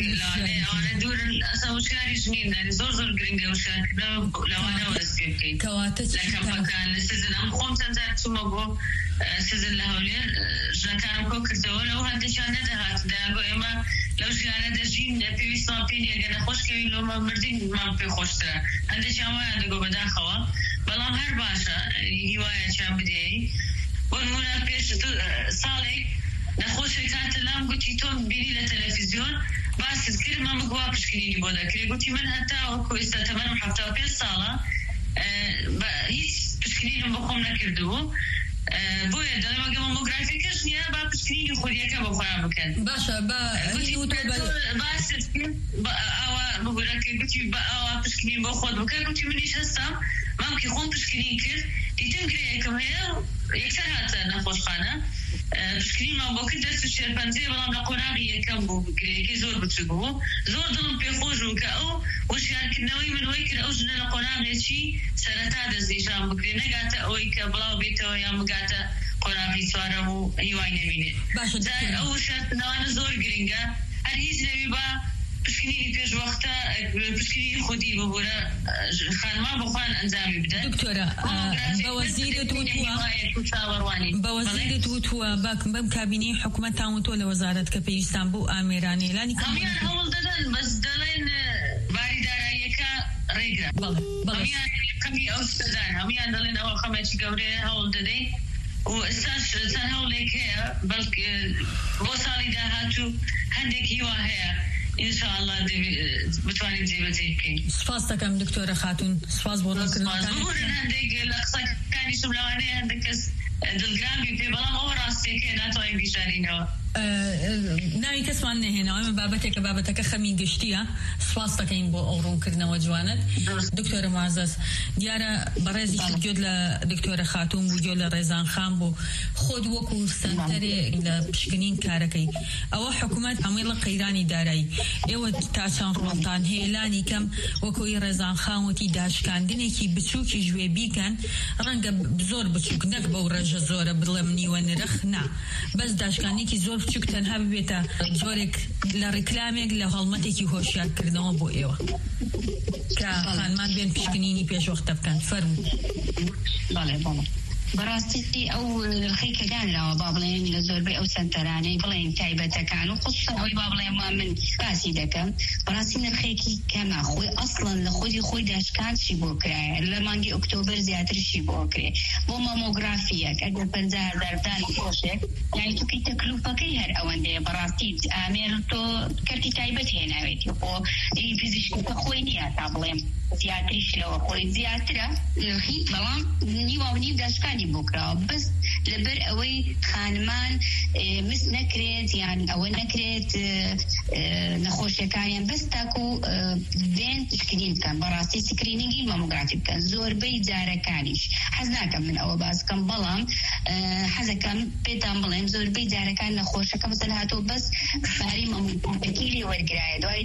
وشکاری ژنین زۆر زۆر گرنگە وشکردنەوە لەوانەوە دەست پێ بکەیت کەواتە لە کەمپەکان لە سزن ئەم خۆم چەند جار چوومە بۆ سزن لە هەولێر ژنەکانم کۆ کردەوە لەو هەندێکیان نەدەهات دەیانگۆ ئێمە لەو ژیانە دەژین پێویستمان پێ نیە گە نەخۆشکەوین لۆمە مردین مان پێ خۆشترە هەندێکیان وایان دەگۆ بەداخەوە بەڵام هەر باشە هیوایەکیان بدەی بۆ نمونە پێش ساڵێک نەخۆشێک هاتە لام گوتی تۆم بینی لە تەلەڤیزیۆن باست کرد مام گوا پشکنینی بۆ دەکرێت گوتی من هەتا وەکو ئێستا تەمەنم حەفتا و پێنج ساڵە هیچ پشکنینم بۆ خۆم نەکردبوو بۆیە دەڵێمەگە مۆمۆگرافیکەش نییە با پشکنینی خۆریەکە بۆ خۆیان بکەن باشە باست ئەوە بگورەکە گوتی ئەوە پشکنین بۆ خۆت بکە گوتی منیش هەستم مامکی خۆم پشکنین کرد دیتم گرەیەکم هەیە یەکسەر هاتە نەخۆشخانە پشکنینمان بۆ کرد دەست و شێرپەنجەیە بەڵام لە قۆناغی یەکەم بوو گرەیەکەی زۆر بچووک بوو زۆر دڵم پێخۆش بوو کە ئەو وشیارکردنەوەی من وەی کرد ئەو ژنە لە قۆناغێکی سەرەتا دەستنیشان بکرێ نەگاتە ئەوەی کە بڵاو بێتەوە یان بگاتە قۆناغی چوارەم و هیوای نەبینێت ئەو وشیارکردنەوانە زۆر گرنگە هەر هیچ نەوی بە پشکنینی پێش وەختە پشکنینی خودی ببوورە خانمان بخوان ئەنجامی بدەن دکتۆرە بە وەزیرت وتووە بە وەزیرت وتووە بەم کابینەی حکوومەتتان وتووە لە وەزارەت کە پێویستان بوو ئامێرانی ئێلانی هەمویان هەوڵ دەدەن بەس دەڵێن باری داراییەکە ڕێگرا هەمویان کەمی ئەو شتەدان هەمویان دەڵێن ئەوە خەمێکی گەورەیە هەوڵ دەدەین و ئێستاش چەند هەوڵێک هەیە بەڵکە بۆ ساڵی داهاتوو هەندێک هیوا هەیە ئینشاءالله بتوانین جێبەجێ بکەین. سپاس دەکەم دکتۆرە خاتون سپاس بۆ ڕۆکردنەوەتان هەندێک لە قسەکانیشم لەوانەیە هەندێک کەس دڵگرامی پێ بەڵام ئەوە ڕاستیەکەیە ناتوانین بیشارینەوە ناوی کەسمان نەهێنەوە ئەمە بابەتێکە بابەتەکە خەمی گشتیە سپاس دەکەین بۆ ئەو ڕوونکردنەوە جوانت دکتۆرە معزەز دیارە بەڕێزی گوێت لە دکتۆرە خاتون بوو گوێ لە ڕێزان خان بوو خۆت وەکو سەنتەرێک لە پشکنین کارەکەی ئەوە حکوومەت هەمووی لە قەیرانی دارایی ئێوە تا چەند ڕۆڵتان هێلانی کەم وەکوی ڕێزان خان وتی داشکاندنێکی بچووکی ژوێ بیکەن ڕەنگە زۆر بچووک نەک بەو ڕێژە زۆرە بڵێم نیوە نرخ نا بەس داشکاندنێکی زۆر بچووک تەنها ببێتە جۆرێک لە ڕێکلامێک لە هەڵمەتێکی هۆشیارکردنەوە بۆ ئێوە کە خانمان بێن پشکنینی پێشوەختە بکەن فەرموو. بەڵێ بەڵێ بەڕاستی ئەو ڕخی کە دانراوە با بڵێن لە زۆربەی ئەو سەنتەرانەی بڵێن تایبەتەکان و خصوصا ئەوەی با بڵێن من باسی دەکەم بەڕاستی نرخێکی کەمە خۆی ئەسڵەن لە خۆی خۆی داشکانشی بۆ کرایە لە مانگی ئۆکتۆبەر زیاترشی بۆ کرێ بۆ مامۆگرافیەک ئەگەر پەنجا هەزار دانی خۆشێک یانی تووکی تەکلوفەکەی هەر ئەوەندەیە بەڕاستی ئامێر تۆ کەرتی تایبەت هێناوێتی بۆ فیزیشکەکە خۆی نییە تا بڵێم زیاتریش لەوە خۆی زیاترە نرخی بەڵام نیوە و نیو داشکانی بۆکراوە بەس لەبەر ئەوەی خانمان مس نەکرێت یان ئەوە نەکرێت نەخۆشیەکانیان بەس تاکو دێن پشکنین بکەن بەڕاستی سکرینینگی مامۆگرافی بکەن زۆربەی جارەکانیش حەز ناکەم من ئەوە باس بکەم بەڵام حەزەکەم پێتان بڵێم زۆربەی جارەکان نەخۆشەکە مەسەن هاتۆ بەس باری مامۆگرافیەکی لێ وەرگرایە دوای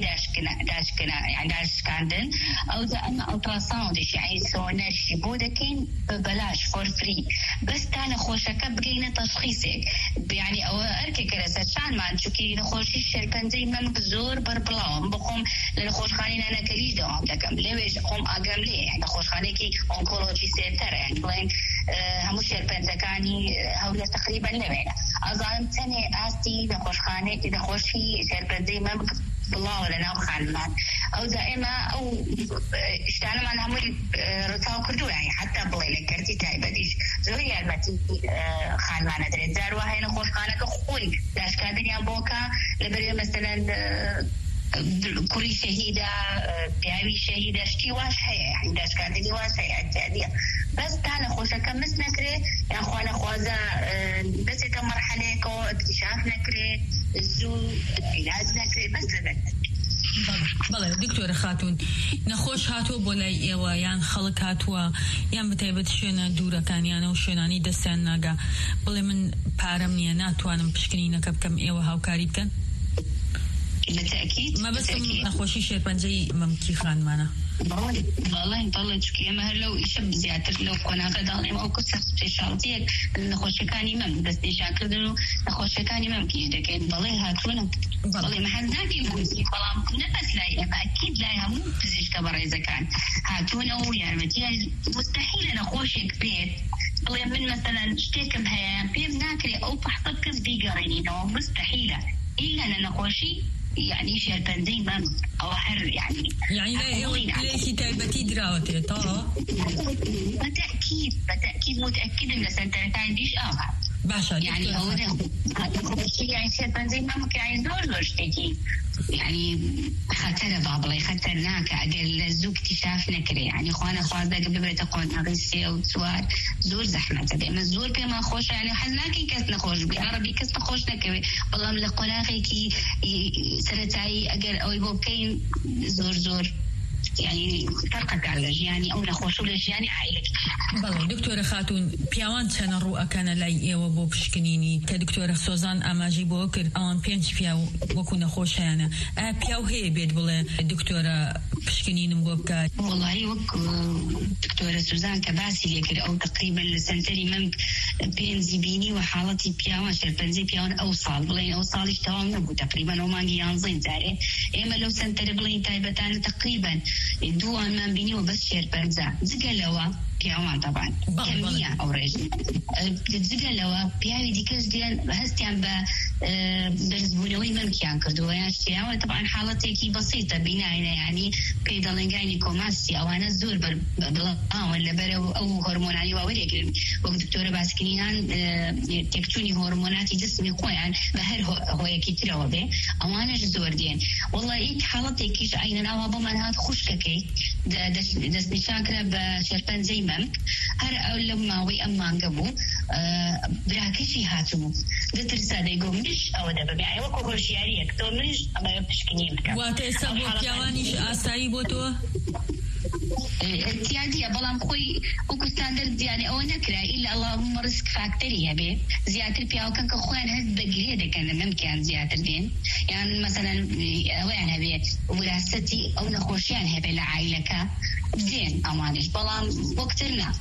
داشکاندن ئەو ئەمە ئەڵتراساوندش یعنی سۆنەرشی بۆ دەکەین بەلاش فۆر فری بەس تا نەخۆشەکە بگەینە تەشخیصێک یعنی ئەوە ئەرکێکە لەسەر شانمان چووکی نەخۆشی شێرپەنجەی مەمک زۆر بەربڵاوم بخۆم لە نەخۆشخانەی نانەکەلیش دەوام دەکەم لەوێش خۆم ئاگەم لێ نەخۆشخانەیەکی ئۆنکۆلۆجی سێرتەرە یعنی بڵێن هەموو شێرپەنجەکانی هەولێر تقریبا لەوێنە ئازانم چەندێ ئاستی نەخۆشخانەیەکی نەخۆشی شێرپەنجەی مەمک بڵاوە لە ناو خانمان ئەو دائما ئەو شتانەمان هەمووی ڕتاو کردووە یعنی حتا بڵێ لە کەرتی تایبەتیش زۆر یارمەتی خانمانە دەرێت جار وهەیە نەخۆشخانەکە خۆی داشکاندنیان بۆکە لەبەرێ مەسەلەن کوڕی شەهیدە پیاوی شەهیدە شتی واش هەیە یعنی داشکاندنی واش هەیە ئەجادیە بەس تا نەخۆشەکە مس نەکرێت یان خوا نەخوازە بەسێکە مەرحەلەیەکەوە اکتشاف نەکرێت زوو عیلاج نەکرێت بەس لەبەر بەڵێ دکتۆرە خاتون نەخۆش هاتووە بۆ لای ئێوە یان خەڵک هاتووە یان بەتایبەت شوێنە دوورەکانیانە و شوێنانی دەستیان ناگا بڵێ من پارەم نییە ناتوانم پشکنینەکە بکەم ئێوە هاوکاری بکەن بەتەکید مەبەستم نەخۆشی شێرپەنجەی مەمکی خانمانە بەڵێن بەڵێ چکە ئێمە هەر لەو ئیشە زیاتر لەو کۆناغە داڵێم ئەو کەسە سپێشاڵتیەک نەخۆشیەکانی مەم دەستنیشانکردن و نەخۆشیەکانی مەمکیش دەکەین بەڵێ هاتوونە بەڵێ مەحەز ناکەین بەڵام نەبەس لای ئێمە ئەکید لای هەموو پزیشکە بەڕێزەکان هاتوونەوە و یارمەتیان مستەحیلە نەخۆشێک بێت بڵێ من مەسەلەن شتێکم هەیە پێم ناکرێت ئەو پەحسە کەس بیگەڕێنینەوە مستەحیلە ئیلا لە نەخۆشی يعني شێرپەنجەی مەم ئەوە هەر يعني يعني لێکی تایبەتی دراوەتێت تەواوە بەتەکید بەتەکید متأكدم لە سەنتەرەکانی دیش ئاوا باشە يعني ئەوە يعني شێرپەنجەی مەم يعني زۆر زۆر شتێکی يعني خەتەرە با بڵێ خەتەرناکە ئەگەر لە زوو اکتشاف نەکرێ يعني خوا نەخوازە ئەگەر ببرێتە قۆناغی سێ و چوار زۆر زەحمەتە دێ ئەمە زۆر پێمان خۆشە يعني حەز ناکەین کەس نەخۆش بێ عەرەبی کەس نەخۆش نەکەوێ بەڵام لە قۆناغێکی سەرەتایی ئەگەر ئەوەی بۆ بکەین زۆر زۆر يعني فرقك على ژیانی ئەو نەخۆش و لە ژیانی عائلەکە. بەڵێ دکتۆرە خاتون پیاوان چەنە ڕوئەکەنە لای ئێوە بۆ پشکنینی کە دکتۆرە سۆزان ئاماژی بۆ کرد ئەوان پێنج پیا وەکو نەخۆشیانە ئایا پیاو هەیە بێت بڵێ دکتۆرە پشکنینم بۆ بکات؟ وڵی وەک دکتۆرە سوزان کە باسی لێ کرد ئەو تقریبا لە سەنتەری مەمک پێنجی بینی و حاڵەتی پیاوان شێرپەنجەی پیاوان ئەو ساڵ بڵێن ئەو ساڵیش تەواو نەبوو تقریبا ئەو مانگی یانزەی جارێ ئێمە لەو سەنتەرە بڵێن تایبەتانە تقریبا دووانمان بینیوە بەس شێرپەنجە جگە لەوە پیاوان طبعا کەمیە ئەو ڕێژ جگە لەوە پیاوی دیکەش دێن هەستیان بە بەرزبوونەوەی مەمکیان کردووە یان شتیاوە طبعا حاڵەتێکی بەسیتە بیناینە یعنی پێی دەڵێن گاینی کۆماستی ئەوانە زۆر بڵاون لەبەر ئەو هۆرمۆنانی واوەرێکرن وەک دکتۆرە باسکرینان تێکچوونی هۆرمۆناتی جسمی خۆیان بە هەر هۆیەکی ترەوە بێ ئەوانەش زۆر دێن وەڵڵا هیچ حاڵەتێکیش ئاینە ناوە بۆمان هات خوشکەکەی دەستنیشان کرا بە شێرپەنجەی مەمک هەر ئەو لەو ماوەی ئەم مانگە بوو براکەشی هاتبوو دەترسا دەیگۆ منش ئەوە دەبێ وەکو هۆشیاریەک تۆ منش ئەمە پشکنی بکە واتە ئێستا بۆ پیاوانیش ئاسایی بۆ تۆ احتیاجیە بەڵام خۆی وەکو ستاندەرد دیانێ ئەوە نەکرا ئیلا ئەڵڵاهومە ڕسک فاکتەری هەبێ زیاتر پیاوەکان کە خۆیان هەست بەگرێ دەکەن لە مەمکیان زیاتر دێن یان مەسەلەن ئەویان هەبێ وراستەتی ئەو نەخۆشیان هەبێ لە عایلەکە دێن ئەوانش بەڵام وەکتر نا.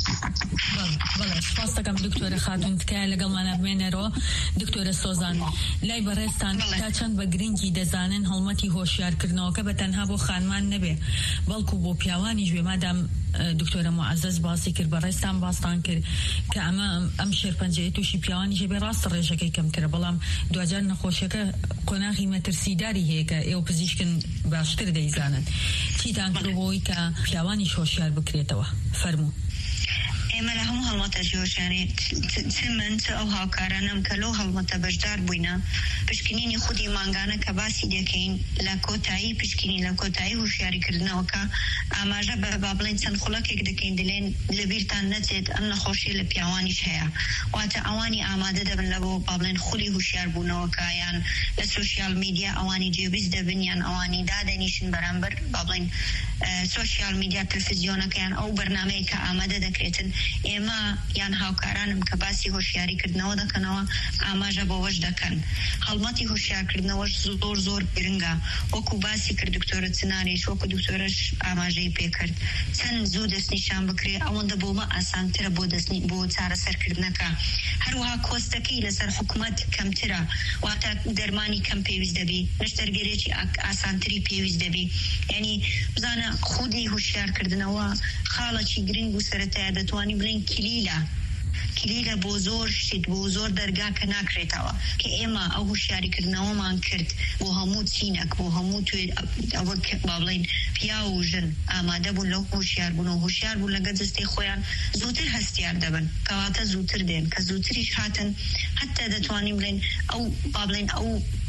بەڵێ سپاس دەکەم دکتۆرە خاتون تکایە لەگەڵمانە بمێنەرەوە. دکتۆرە سۆزان لای بەڕێستان تا چەند بە گرنگی دەزانن هەڵمەتی هۆشیارکردنەوەکە بە تەنها بۆ خانمان نەبێ بەڵکو بۆ پیاوانی ژوێ مادام دکتۆرە معزز باسی کرد بەڕێستان باستان کرد کە ئەمە ئەم شێرپەنجەیە تووشی پیاوانی ژێ بێ ڕاستە ڕێژەکەی کەمترە بەڵام دوجار نەخۆشیەکە قۆناغی مەترسیداری هەیە کە ئێوە پزیشکن باشتر دەیزانن چیتان کردبەوەی کە پیاوانی هۆشیار بکرێتەوە فەرموو. ئێمە لە هەموو هەڵمەتە هۆشیاری چ من چ ئەو هاوکارانم کە لەو هەڵمەتە بەشدار بووینە پشکنینی خودی مانگانە کە باسی دەکەین لە کۆتایی پشکنی لە کۆتایی هۆشیاریکردنەوەکە ئاماژە بە با بڵێن چەند خوڵەکێک دەکەین دلێن لەبیرتان نەچێت ئەم نەخۆشی لە پیاوانیش هەیە واتە ئەوانی ئامادە دەبن لە بۆ با بڵێن خولی هوشیار بوونەوەکە یان لە سوشیال میدیا ئەوانی جێویست دەبن یان ئەوانی دادەنیشن بەرامبەر با بڵێن سوشیال میدیا تەلەڤیزیۆنەکەیان ئەو بەرنامەیە کە ئامادە دەکرێتن ئێمە یان هاوکارانم کە باسی هۆشیاریکردنەوە دەکەنەوە ئاماژە بۆوەش دەکەن هەڵمەتی هۆشیارکردنەوەش زۆر زۆر گرنگە وەکو باسی کرد دکتۆرە چناریش وەکو دکتۆرەش ئاماژەی پێکرد چەند زوو دەستنیشان بکرێ ئەوەندە بۆمە ئاسانترە بۆ دەستنی بۆ چارەسەرکردنەکە هەروەها کۆستەکەی لەسەر حکوومەت کەمترە واتە دەرمانی کەم پێویست دەبی نەشتەرگەرێکی ئاسانتری پێویست دەبی یعنی بزانە خودی هوشیارکردنەوە خاڵێکی گرنگ و سەرەتایە دەتوانی بڵێن کلیلە کلیلە بۆ زۆر شت بۆ زۆر دەرگا کە ناکرێتەوە کە ئێمە ئەو هوشیاریکردنەوەمان کرد بۆ هەموو چینەک بۆ هەموو توێ ئەوە با بڵێن پیا و ژن ئامادە بوون لەو هوشیار بوون و هوشیار بوون لەگە جستەی خۆیان زووتر هەستیار دەبن کەواتە زووتر دێن کە زووتریش هاتن حتا دەتوانین بڵێن ئەو با بڵێن ئەو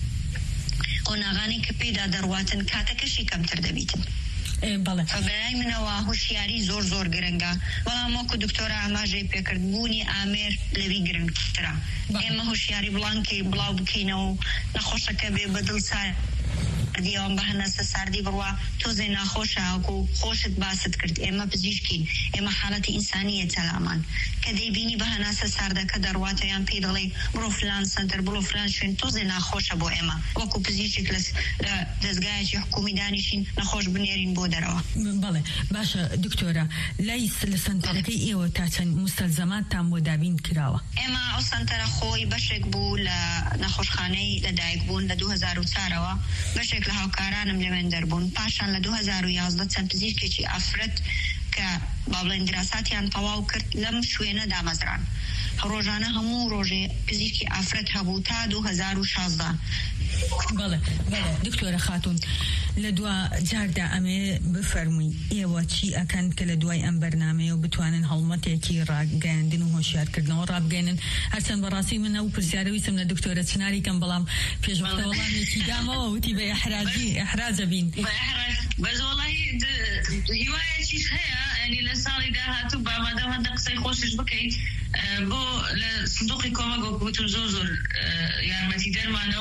قۆناغانی کە پێدا دەڕواتن کاتەکەشی کەمتر دەبیتن. بەڵێ بەلای منەوە هوشیاری زۆر زۆر گرنگە بەڵام وەکو دکتۆرە ئاماژەی پێکردبوونی ئامێر لەوی گرنگترە ئێمە هوشیاری بڵانکەی بڵاو بکەینەوە و نەخۆشەکە بێ بەدڵ سار دیوان بە هەناسە ساردی بڕوا تۆزێ ناخۆشە وەکو خۆشت باست کرد ئێمە پزیشکین ئێمە حاڵەتی ئینسانیە تەلامان کە دەیبینی بە هەناسە ساردەکە دەڕواتە یان پێی دەڵێ بڕۆ فلان سنتەر بڕۆ فلان شوێن تۆزێ ناخۆشە بۆ ئێمە وەکو پزیشک لە دەستگایەکی حکومی دانیشین نەخۆش بنێرین بۆ دەرەوە. بەڵێ باشە دکتۆرە لای لە سنتەرەکەی ئێوە تا چەند مستەلزەماتتان بۆ دابین کراوە؟ ئێمە ئەو سنتەرە خۆی بەشێک بوو لە نەخۆشخانەی لەدایک بوون لە دوو هەزار و چارەوە بەشێک لە هاوکارانم لەوێن دەربوون پاشان لە دوو هەزار و یازدە چەند پزیشکێکی ئافرەت کە با بڵێن دراساتیان تەواو کرد لەم شوێنە دامەزران ڕۆژانە هەموو ڕۆژێ پزیشکی ئافرەت هەبوو تا دوو هەزار و شازدە. بەڵێ بەڵێ دکتۆرە خاتون لە دوا جاردا ئەمێ بفەرمووی ئێوە چی ئەکەن کە لە دوای ئەم بەرنامەیە و بتوانن هەڵمەتێکی ڕاگەیاندن و هۆشیارکردنەوە ڕابگەێنن هەرچەند بەڕاستی منە و پرسیارەویستم لە دکتۆرە چناری کەم بەڵام پێشوەختە وەڵامێکی دامەوە وتی بە ئەحراجی ئەحراجە بین بەس وەڵی هیوایەکیش هەیە ینی لە ساڵی داهاتوو بامادە هەندە قسەی خۆشش بکەیت بۆ لە سندوقی کۆمەک وەکوتم زۆر زۆر یارمەتی دەرمانە و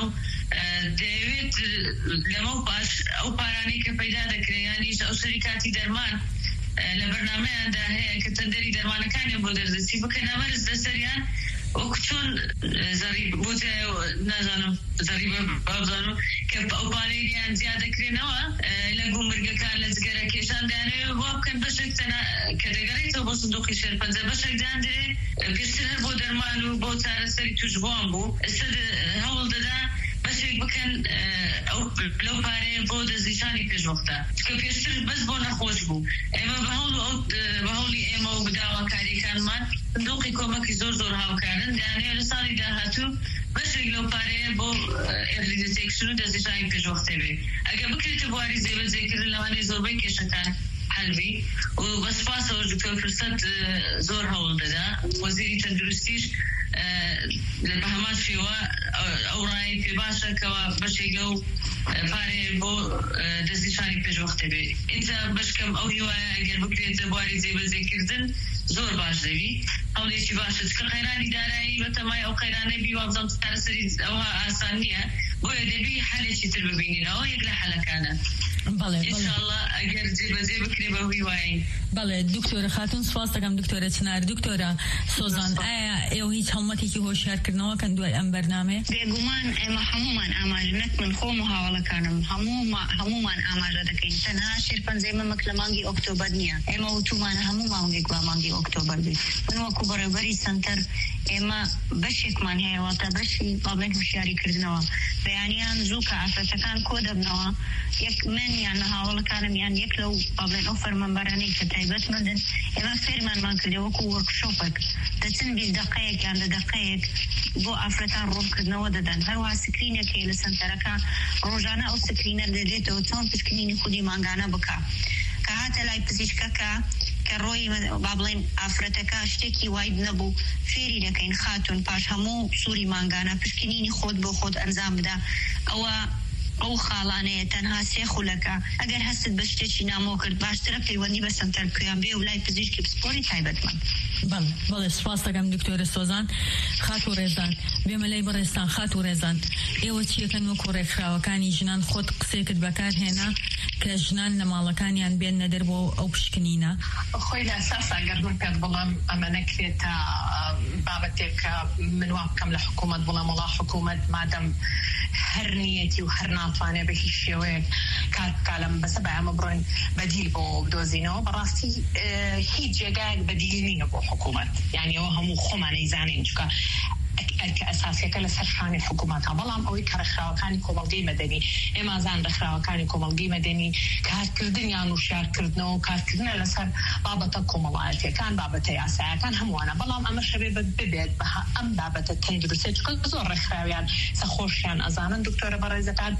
دەوێت لەمە باش ئەو پارانەی کە پەیدا دەکرێت یانیش ئەو شەریکاتی دەرمان لە بەرنامەیاندا هەیە کە تەندەری دەرمانەکانیان بۆ دەردەچی بکەن ئەمەرز لەسەریان وەکو چۆن زەریب بۆتە نازانم زەریب بابزانم کە ئەو پارەیان زیاد دەکرێنەوە لە گومرگەکان لە جگەرە کێشان دەیانەوێت وا بکەن بەشێک کە دەگەڕێتەوە بۆ سندوقی شێرپەنجە بەشێک دەیاندرێ پێشتر هەر بۆ دەرمان و بۆ چارەسەری توشبوان بوو ئێستا هەوڵ دەدا بەشێک بکەن ئەو لەو پارەیە بۆ دەستنیشانی پێشوەختە کە پێشتر بەس بۆ نەخۆش بوو ئێمە بە هەوڵی ئێمە و داواکاریەکانمان سندوقی کۆمەکی زۆر زۆر هاوکارن دەیانەوێت لە ساڵی داهاتوو بەشێک لەو پارەیە بۆ ئێرلی دەستێکشن و دەستنیشانی پێشوەختە بێ ئەگە بکرێتە بواری جێبەجێکردن لەوانەیە زۆربەی کێشەکان حلبی و بەسپاسەوە دکتۆر فرسەت زۆر هەوڵ دەدا وەزیری تەندروستیش بە هەمان شێوە ئەو ڕای پێ باشە کەوا بەشێک لەو پارەیە بۆ دەستنیشانی پێشوەختە بێ ئینجا بەشکەم ئەو هیوایە ئەگەر بکرێتە بواری جێبەجێکردن زۆر باش دەوی هەوڵێکی باشە چکە قەیرانی دارایی بەتەمای ئەو قەیرانەی بیوابزەم چارەسەری ئەوها ئاسان نییە بۆیە دەبی حەلێکی تر ببینینەوە یەک لە حەلەکانە ئینشاءڵڵا ئەگەر جێبەجێ بکرێ بە هیوایین. بەڵێ دکتۆرە خاتون سپاس دەکەم دکتۆرە چنار. دکتۆرە سۆزان ئایا ئێوە هیچ هەڵمەتێکی هۆشیارکردنەوە کەن دوای ئەم بەرنامەیە؟ بێگومان ئێمە هەمومان ئاماژە نەک من خۆم و هاوڵەکانم هەمومان ئاماژە دەکەین تەنها شێرپەنجەی مەمەک لە مانگی ئۆکتۆبەر نییە ئێمە وتومانە هەموو مانگێک با مانگی ئۆکتۆبەر بێت. من وەکو بەڕێوەبەری سەنتەر ئێمە بەشێکمان هەیەوە تا بەشی بابێن هوشیاریکردنەوە بەیانیان زوو کە ئافرەتەکان کۆ دەبنەوە یەک من یان لە هاوڵەکانم یان یەک لەو بابێن ئەو فەرمانبەرانەی کە تایبەتمەندن ئێمە فێرمانمان کردێ وەکو وەرکشۆپێک دەچن بیست دەقەیەک یان لە دەقەیەک بۆ ئافرەتان ڕوونکردنەوە دەدەن هەروەها سکرینێک هەیە لە سەنتەرەکە ڕۆژانە ئەو سکرینە دەدرێتەوە چۆن پشکنینی خودی مانگانە بکە کە هاتە لای پزیشکەکە کە ڕۆی با بڵێن ئافرەتەکە شتێکی وای نەبوو فێری دەکەین خاتون پاش هەموو سووری مانگانە پشکنینی خۆت بۆ خۆت ئەنجام بدە ئەوە ئەو خاڵانەیە تەنها سێ خولەکە ئەگەر هەستت بە شتێکی نامۆ کرد باشترە پەیوەندی بە سەنتەر بکەیان بێ و لای پزیشکی پسپۆری تایبەتمەند. بەڵێ سپاس دەکەم دکتۆرە سۆزان. خات و ڕێزان بێمە لای بەڕێستان خات و ڕێزان ئێوە چیەکەن وەکو ڕێکخراوەکانی ژنان خۆت قسێکت بەکارهێنا کە ژنان لە ماڵەکانیان بێننە دەربۆ ئەو پشکنینە؟ خۆی لە ئەساس ئەگەر من پێت بڵام ئەمە نەکرێتە بابەتێک کە من وا بکەم لە حکوومەت بڵام وڵا حکوومەت مادەم هەر نیەتی و هەر ناتوانێ بە هیچ شێوەیەک کار بکالم بەسە بە ئەمە بڕۆین بەدیل بۆ بدۆزینەوە بەڕاستی هیچ جێگایەک بەدیل نییە بۆ حکوومەت یعنی ئەوە هەموو خۆمانەی زانین چکە کە ئەساسیەکە لەسەر شانی حکوومەتە بەڵام ئەوەی کە ڕێکخراوەکانی کۆمەڵگەی مەدەنی ئێمازان ڕێکخراوەکانی کۆمەڵگەی مەدەنی کارکردنیان وشارکردنەوە و کارکردنە لەسەر بابەتە کۆمەڵایەتیەکان بابەتە یاسایەکان هەمووانە بەڵام ئەمە شەبێ ببێت بە ئەم بابەتە تەندروستێت چکە زۆر ڕێکخراویان سەخۆشیان ئەزانن دکتۆرە بەڕێزەکان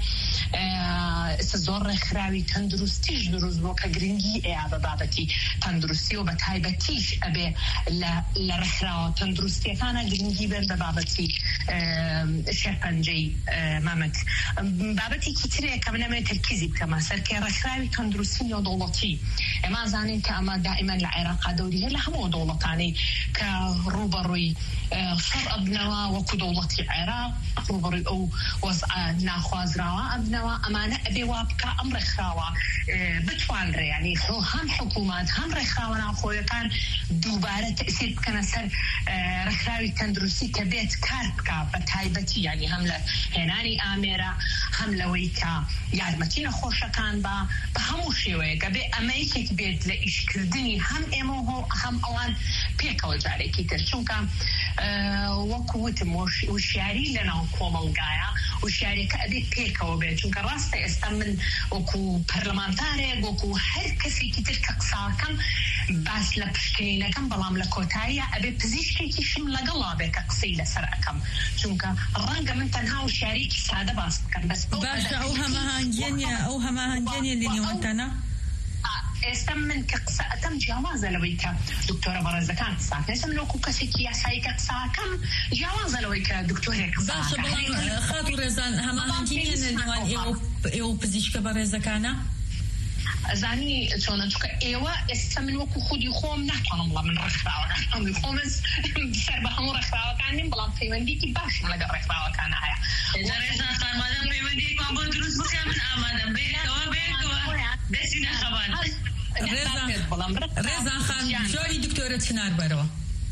زۆر ڕێکخراوی تەندروستیش دروست بۆ کە گرنگی ئەیە بە بابەتی تەندروستی و بە تایبەتیش ئەبێ لە ڕێکخراوە تەندروستیەکانە گرنگی بێن بە بابەتی شێرپەنجەی مەمەک. بابەتێکی ترێ کە من ئەمێ تەرکیزی بکەمە سەرکەی ڕێکخراوی تەندروستی نێودەوڵەتی ئێمە زانین کە ئەمە دائیمەن لە عێراقا دەوری هەیە لە هەموو دەوڵەتانەی کە ڕوبەڕووی شەڕ ئەبنەوە وەکو دەوڵەتی عێراق ڕوبەڕووی ئەو وەزعە ناخوازراوە ئەبنەوە ئەمانە ئەبێ وا بکە ئەم ڕێکخراوە بتوانرێ یعنی هەم حکوومەت هەم ڕێکخراوە ناوخۆیەکان دووبارە تەئسیر بکەنە سەر ڕێکخراوی تەندروستی کە بێت کار بکە بە تایبەتی یعنی هەم لە هێنانی ئامێرە هەم لەوەی کە یارمەتی نەخۆشەکان بە بە هەموو شێوەیەکە بێ ئەمە یەکێک بێت لە ئیشکردنی هەم ئێمە هەم ئەوان پێکەوە جارێکی تر چونکە وەکو وتم وشیاری لەناو کۆمەڵگایە وشیاریەکە ئەبێت پێکەوە بێت چونکە ڕاستە ئێستا من وەکو پەرلەمانتارێک وەکو هەر کەسێکی تر کە قساکەم باس لە پشکنینەکەم بەڵام لە کۆتاییە ئەبێ پزیشکێکیشم لەگەڵا بێت کە قسەی لەسەر ئەەکەم چونکە ڕەنگە من تەنها وشیارێکی سادە باس بکەم بەس باشە ئەو هەماهەنگێنیە ئەو هەماهەنگێنیە لە نێوەتانە ئێستا من کە قسە ئەەکەم جیاوازە لەوەی کە دکتۆرە بەڕێزەکان قساکە ئێستا من وەکو کەسێکی یاسایی کە قساکەم جیاوازە لەوەی کە دکتۆرێک باشە بەڵام خات و ڕێزان هەماهەنگێنیە لە نێوان ئێوە پزیشکە بەڕێزەکانە ئەزانی چۆنە چکە ئێوە ئێستا من وەکو خودی خۆم ناتوانم بڵام من ڕێکخراوەکانی خۆم سەر بە هەموو ڕێکخراوەکان نیم بەڵام پەیوەندیکی باشم لەگەڵ ڕێکخراوەکانە هەیە ڕێزان خان مادام پەیوەندیەکمان بۆ دروست بکەم من ئامادەم بێتەوە بێتەوە دەستی نەخەبان ڕێزان خان جۆری دکتۆرە چنار بەرەوە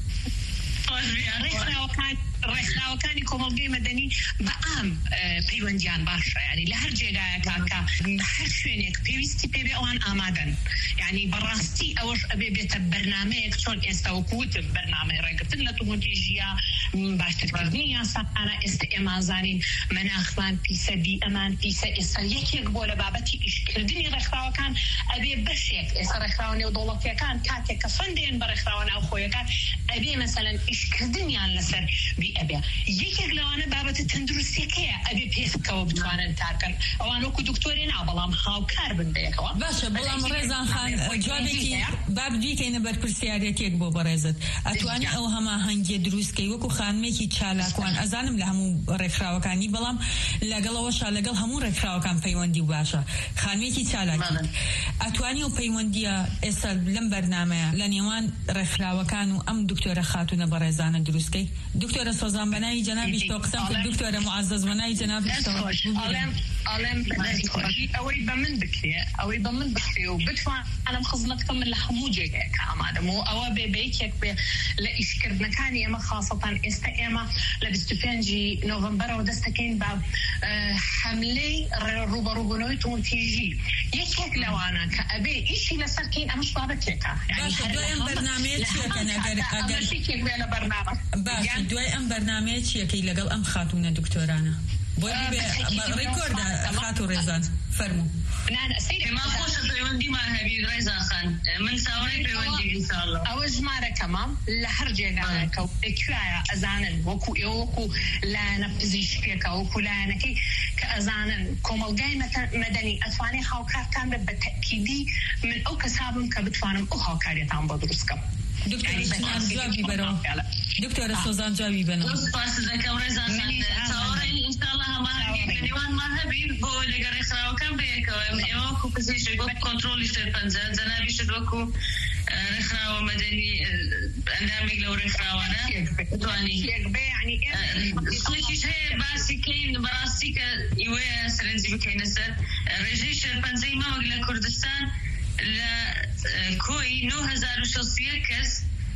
ڕێکخراوەکانی کۆمەڵگەی مەدەنی بە ئام پەیوەندیان باشە ینی لە هەر جێگایەکە کە هەر شوێنێک پێویستی پێبێ ئەوان ئامادەن ینی بەڕاستی ئەوەش ئەبێ بێتە بەرنامەیەک چۆن ئێستا وەکوتم بەرنامەی ڕێگرتن لە تومۆتیژیا باشترکردنی یاساکانە ئێستا ئێمازانین مەناخمان پیسە بی ئەمان پیسە ئێستا یەکێک بۆ لە بابەتی ئیشکردنی ڕێکخراوەکان ئەبێ بەشێک ئێستا ڕێکخراوە نێودەوڵەتیەکان کاتێک کە فەندێن بە ڕێکخراوە ناوخۆیەکان ئەبێ مەسەلەن ئیشکردنیان لەسەر بی ئەبێ یەکێک لەوانە بابەتە تەندروستیەکەیە ئەبێ پێکەوە بتوانن تاکەن ئەوان وەکو دکتۆری نا بەڵام هاوکار بن بەیەکەوە باشە بەڵام ڕێزان خان جوابێکی باب دویکەینە بەرپرسیارەتێک بۆ بەڕێزت ئەتوانی ئەو هەماهەنگیە دروستکەی وەکو خانمێکی چالاکوان ئەزانم لە هەموو ڕێکخراوەکانی بەڵام لەگەڵەوەشا لەگەڵ هەموو ڕێکخراوەکان پەیوەندی باشە خانمێکی چالاکی ئەتوانی ئەو پەیوەندیە ئێستا لەم بەرنامەیە لە نێوان ڕێکخراوەکان و ئەم دکتۆرە خاتونە بەڕێزانە دروستکەی دکتۆرە سۆزان بەناوی جەنابیش تۆ قسەم کرد دکتۆرە معەزەز بەناوی جەنابیش ئەڵێم ئەوەی بە من بکرێ ئەوەی بە من بکرێ و بتوانم خزمەتکەم من لە هەموو جێگایەکە ئامادەم و ئەوە بێ بەیەکێک بێ لە ئیشکردنەکانی ئێمە خاصەتان ئێستا ئێمە لە بیست و پێنجی نۆڤەمبەرەوە دەستەکەین بە حەملەی ڕوبەڕووبوونەوەی تومۆتیژی یەکێک لەوانە کە ئەبێ ئیشی لەسەرکەین ئەمەش بابەتێکە باشە دوای ئەم بەرنامەیە چیەکەن ئەگەر شتێک بێ لە بەرنامە باشە دوای ئەم بەرنامەیە چیەکەی لەگەڵ ئەم خاتونە دکتۆرانە بۆی بێ ڕێکۆردە خات و ڕێزان فەرموو پێمان خۆشە پەیوەندیمان هەبی ڕێزان خان من ساوەڕێی پەیوەندی ئینشاءالله ئەوە ژمارەکەمە لە هەر جێگایەکە و کوایە ئەزانن وەکو ئێوە وەکو لایەنە پزیشکێکە وەکو لایەنەکەی کە ئەزانن کۆمەڵگای مەدەنی ئەتوانێ هاوکارتان بێت بە تەکیدی من ئەو کەسابم کە بتوانم ئەو هاوکاریەتان بۆ دروستکەم دکتۆرە سۆزان جوابی بنەوە سپاس دەکەم ڕێزان خان چاوەڕێی ئینشاءالله هەماهەنگی لە نێوانمان هەبی بۆ لەگەڵ ڕێکخراوەکان بەیەکەوە ئێوە وەکو پزیشک وەکو کۆنتڕۆلی شێرپەنجە جەنابیشت وەکو ڕێکخراوە مەدەنی ئەندامێک لەو ڕێکخراوانە بتوانی خۆشیش هەیە باسی کەین بەڕاستی کە ئیوەیە سەرنجی بکەینە سەر ڕێژەی شێرپەنجەی ماوەک لە کوردستان لە کۆی نۆ هەزار و شەشسەد کەس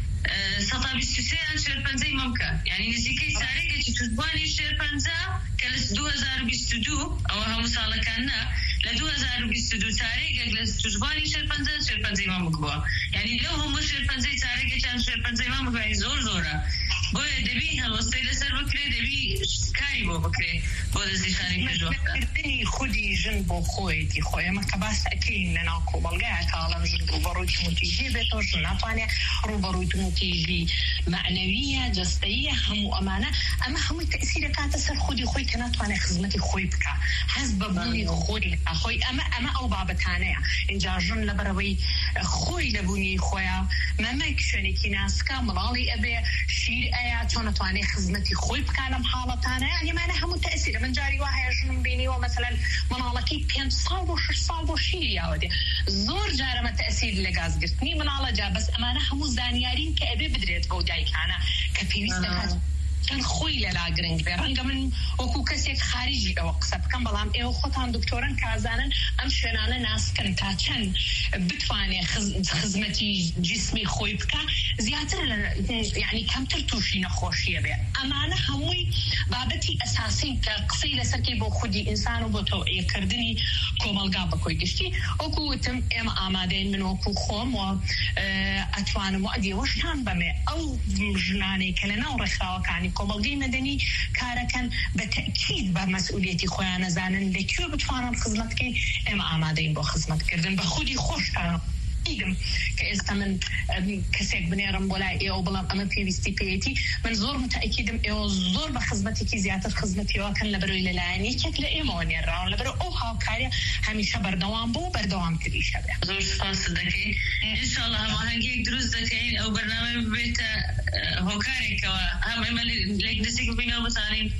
سەد و بیست و سێیان شێرپەنجەی مەمکە یعنی نزیکەی سارێکێکی توشبوانی شێرپەنجە کە لە دوو هەزار و بیست و دوو ئەوە هەموو ساڵەکان نا لە دوو هەزار و بیست و دوو چارێکێک لە توشبوانی شێرپەنجە شێرپەنجەی مەمک بووە یعنی لەو هەموو شێرپەنجەی چارێکێکیان شێرپەنجەی مەمک زۆر زۆرە بۆیە دەبی هەڵوەستەی لەسەر بکرێ دەبی کاری بۆ بکرێ بۆ دەستنیشانی پێشبڕکێکردنی خودی ژن بۆ خۆیەتی خۆی ئەمە کە باس ئەکەین لەناو کۆمەڵگایەکە ئەڵەم ژن ڕوبەڕووی تومۆتیژی بێتەوە ژن ناتوانێت ڕوبەڕووی تومۆتیژی معنەویە جەستەییە هەموو ئەمانە ئەمە هەمووی تەئسیر دەکاتە سەر خودی خۆی کە ناتوانێت خزمەتی خۆی بکە هەز بە بوونی خۆی خۆی ئەمە ئەمە ئەو بابەتانەیە اینجا ژن لەبەرەوەی خۆی لە بوونی خۆیان مەمەک شوێنێکی ناسکە مڵاڵی ئەبێ شیر ئەیە چۆن ناتوانێت خزمەتی خۆی بکە لەم حاڵەتانە ئەمانە هەموو تەئسیرە من جاری وا هەیە ژنم بینیوە مەسەلەن مناڵەکەی پێنج ساڵ بۆ شەش ساڵ بۆ شیری یاوەدێ زۆر جارەمە تەئسیر لە گازگرتنی مناڵە جا بەس ئەمانە هەموو زانیارین کە ئەبێ بدرێت بۆ دایکانە کە پێویستە چەند خۆی لەلا گرنگ بێ ڕەنگە من وەکو کەسێک خارجی ئەوە قسە بکەم بەڵام ئێوە خۆتان دکتۆرن کازانن ئەم شوێنانە ناسکن تا چەند بتوانێت خزمەتی جسمی خۆی بکە زیاتر یعنی کەمتر تووشی نەخۆشیە بێ ئەمانە هەمووی بابەتی ئەساسی کە قسەی لەسەرکەی بۆ خودی ئینسان و بۆ تەوعیەکردنی کۆمەلگا بەکۆی گشتی وەکو وتم ئێمە ئامادەین من وەکو خۆم و ئەتوانم و ئەدێوەشتان بەمێ ئەو ژنانەی کە لەناو ڕێکخراوەکانی کۆمەڵگەی مەدەنی کارەکەن بە تەکید بە مەسئولیەتی خۆیان نەزانن لەکوێ بتوانن خزمەتکەی ئێمە ئامادەین بۆ خزمەتکردن بە خودی خۆشتان ئیدم کە ئێستا من کەسێک بنێرم بۆ لای ئێوە بڵام ئەمە پێویستی پێیەتی من زۆر متەئکیدم ئێوە زۆر بە خزمەتێکی زیاتر خزمەتیەوەکەن لەبەرەوەی لەلایەن یەکێک لە ئێمەوە نێراون لەبەرەوە ئەو هاوکاریە هەمیشە بەردەوام بوو بەردەوامکردیشە بێ زۆر سپاس دەکەین ئینشاءالله هەماهەنگیەک دروست دەکەین ئەو بەرنامە بێتە هۆکارێکەوە هەم ئێمە لێک دەستێک ببینەوە بزانین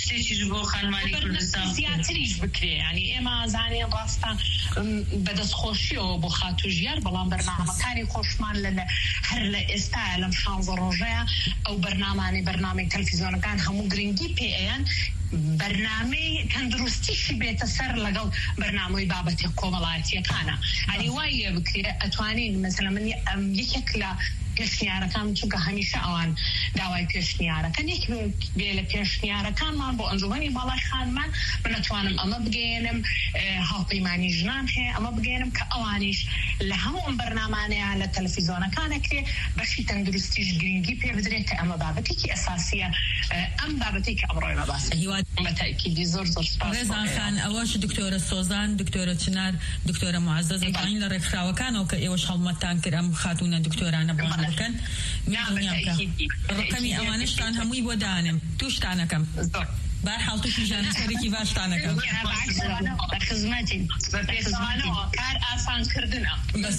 شتێکیش بۆ خانمانی کوردستان زیاتریش بکرێ ینی ئێمە زانێن ڕاستە بەدەستخۆشیەوە بۆ خاتوژیار بەڵام بەرنامەکانی خۆشمان لە هەر لە ئێستاە لەم شانزە ڕۆژەیە ئەو بەرنامانی بەرنامەی تەلەڤیزیۆنەکان هەموو گرنگی پێیان بەرنامەی تەندروستیشی بێتە سەر لەگەڵ بەرنامەی بابەتی کۆمەڵایەتیەکانە ئەنی وایە بکرێ ئەتوانین مەسەلەن من یەکێک لە پێشنیارەکان چونکە هەمیشە ئەوان داوای پێشنیارەکەن یەک بێ لە پێشنیارەکانمان بۆ ئەنجومەنی باڵای خانمان من ئەتوانم ئەمە بگەێنم هاوپەیمانی ژنان هەیە ئەمە بگەێنم کە ئەوانیش لە هەموو ئەم بەرنامانەیە لە تەلەڤیزیۆنەکانەکرێ بەشی تەندروستیش گرنگی پێ بدرێت کە ئەمە بابەتێکی ئەساسیە ئەم بابەتی کە ئەمڕۆی مەباست بەتاکیدی زۆر زۆر سپاس ڕێزان خان ئەوەش دکتۆرە سۆزان دکتۆرە چنار دکتۆرە معزەز دەڵین لە ڕێکخراوەکانەوە کە ئێوەش هەڵمەتتان کرد ئەم خاتونە دکتۆرانە بڵاو بکەن ڕقەمی ئەوانشتان هەمووی بۆ دانم توشتانەکەم بەرحاڵ تووشی ژانەسەرێکی باشتانەکەم خزمەتی کار ئاسانکردنە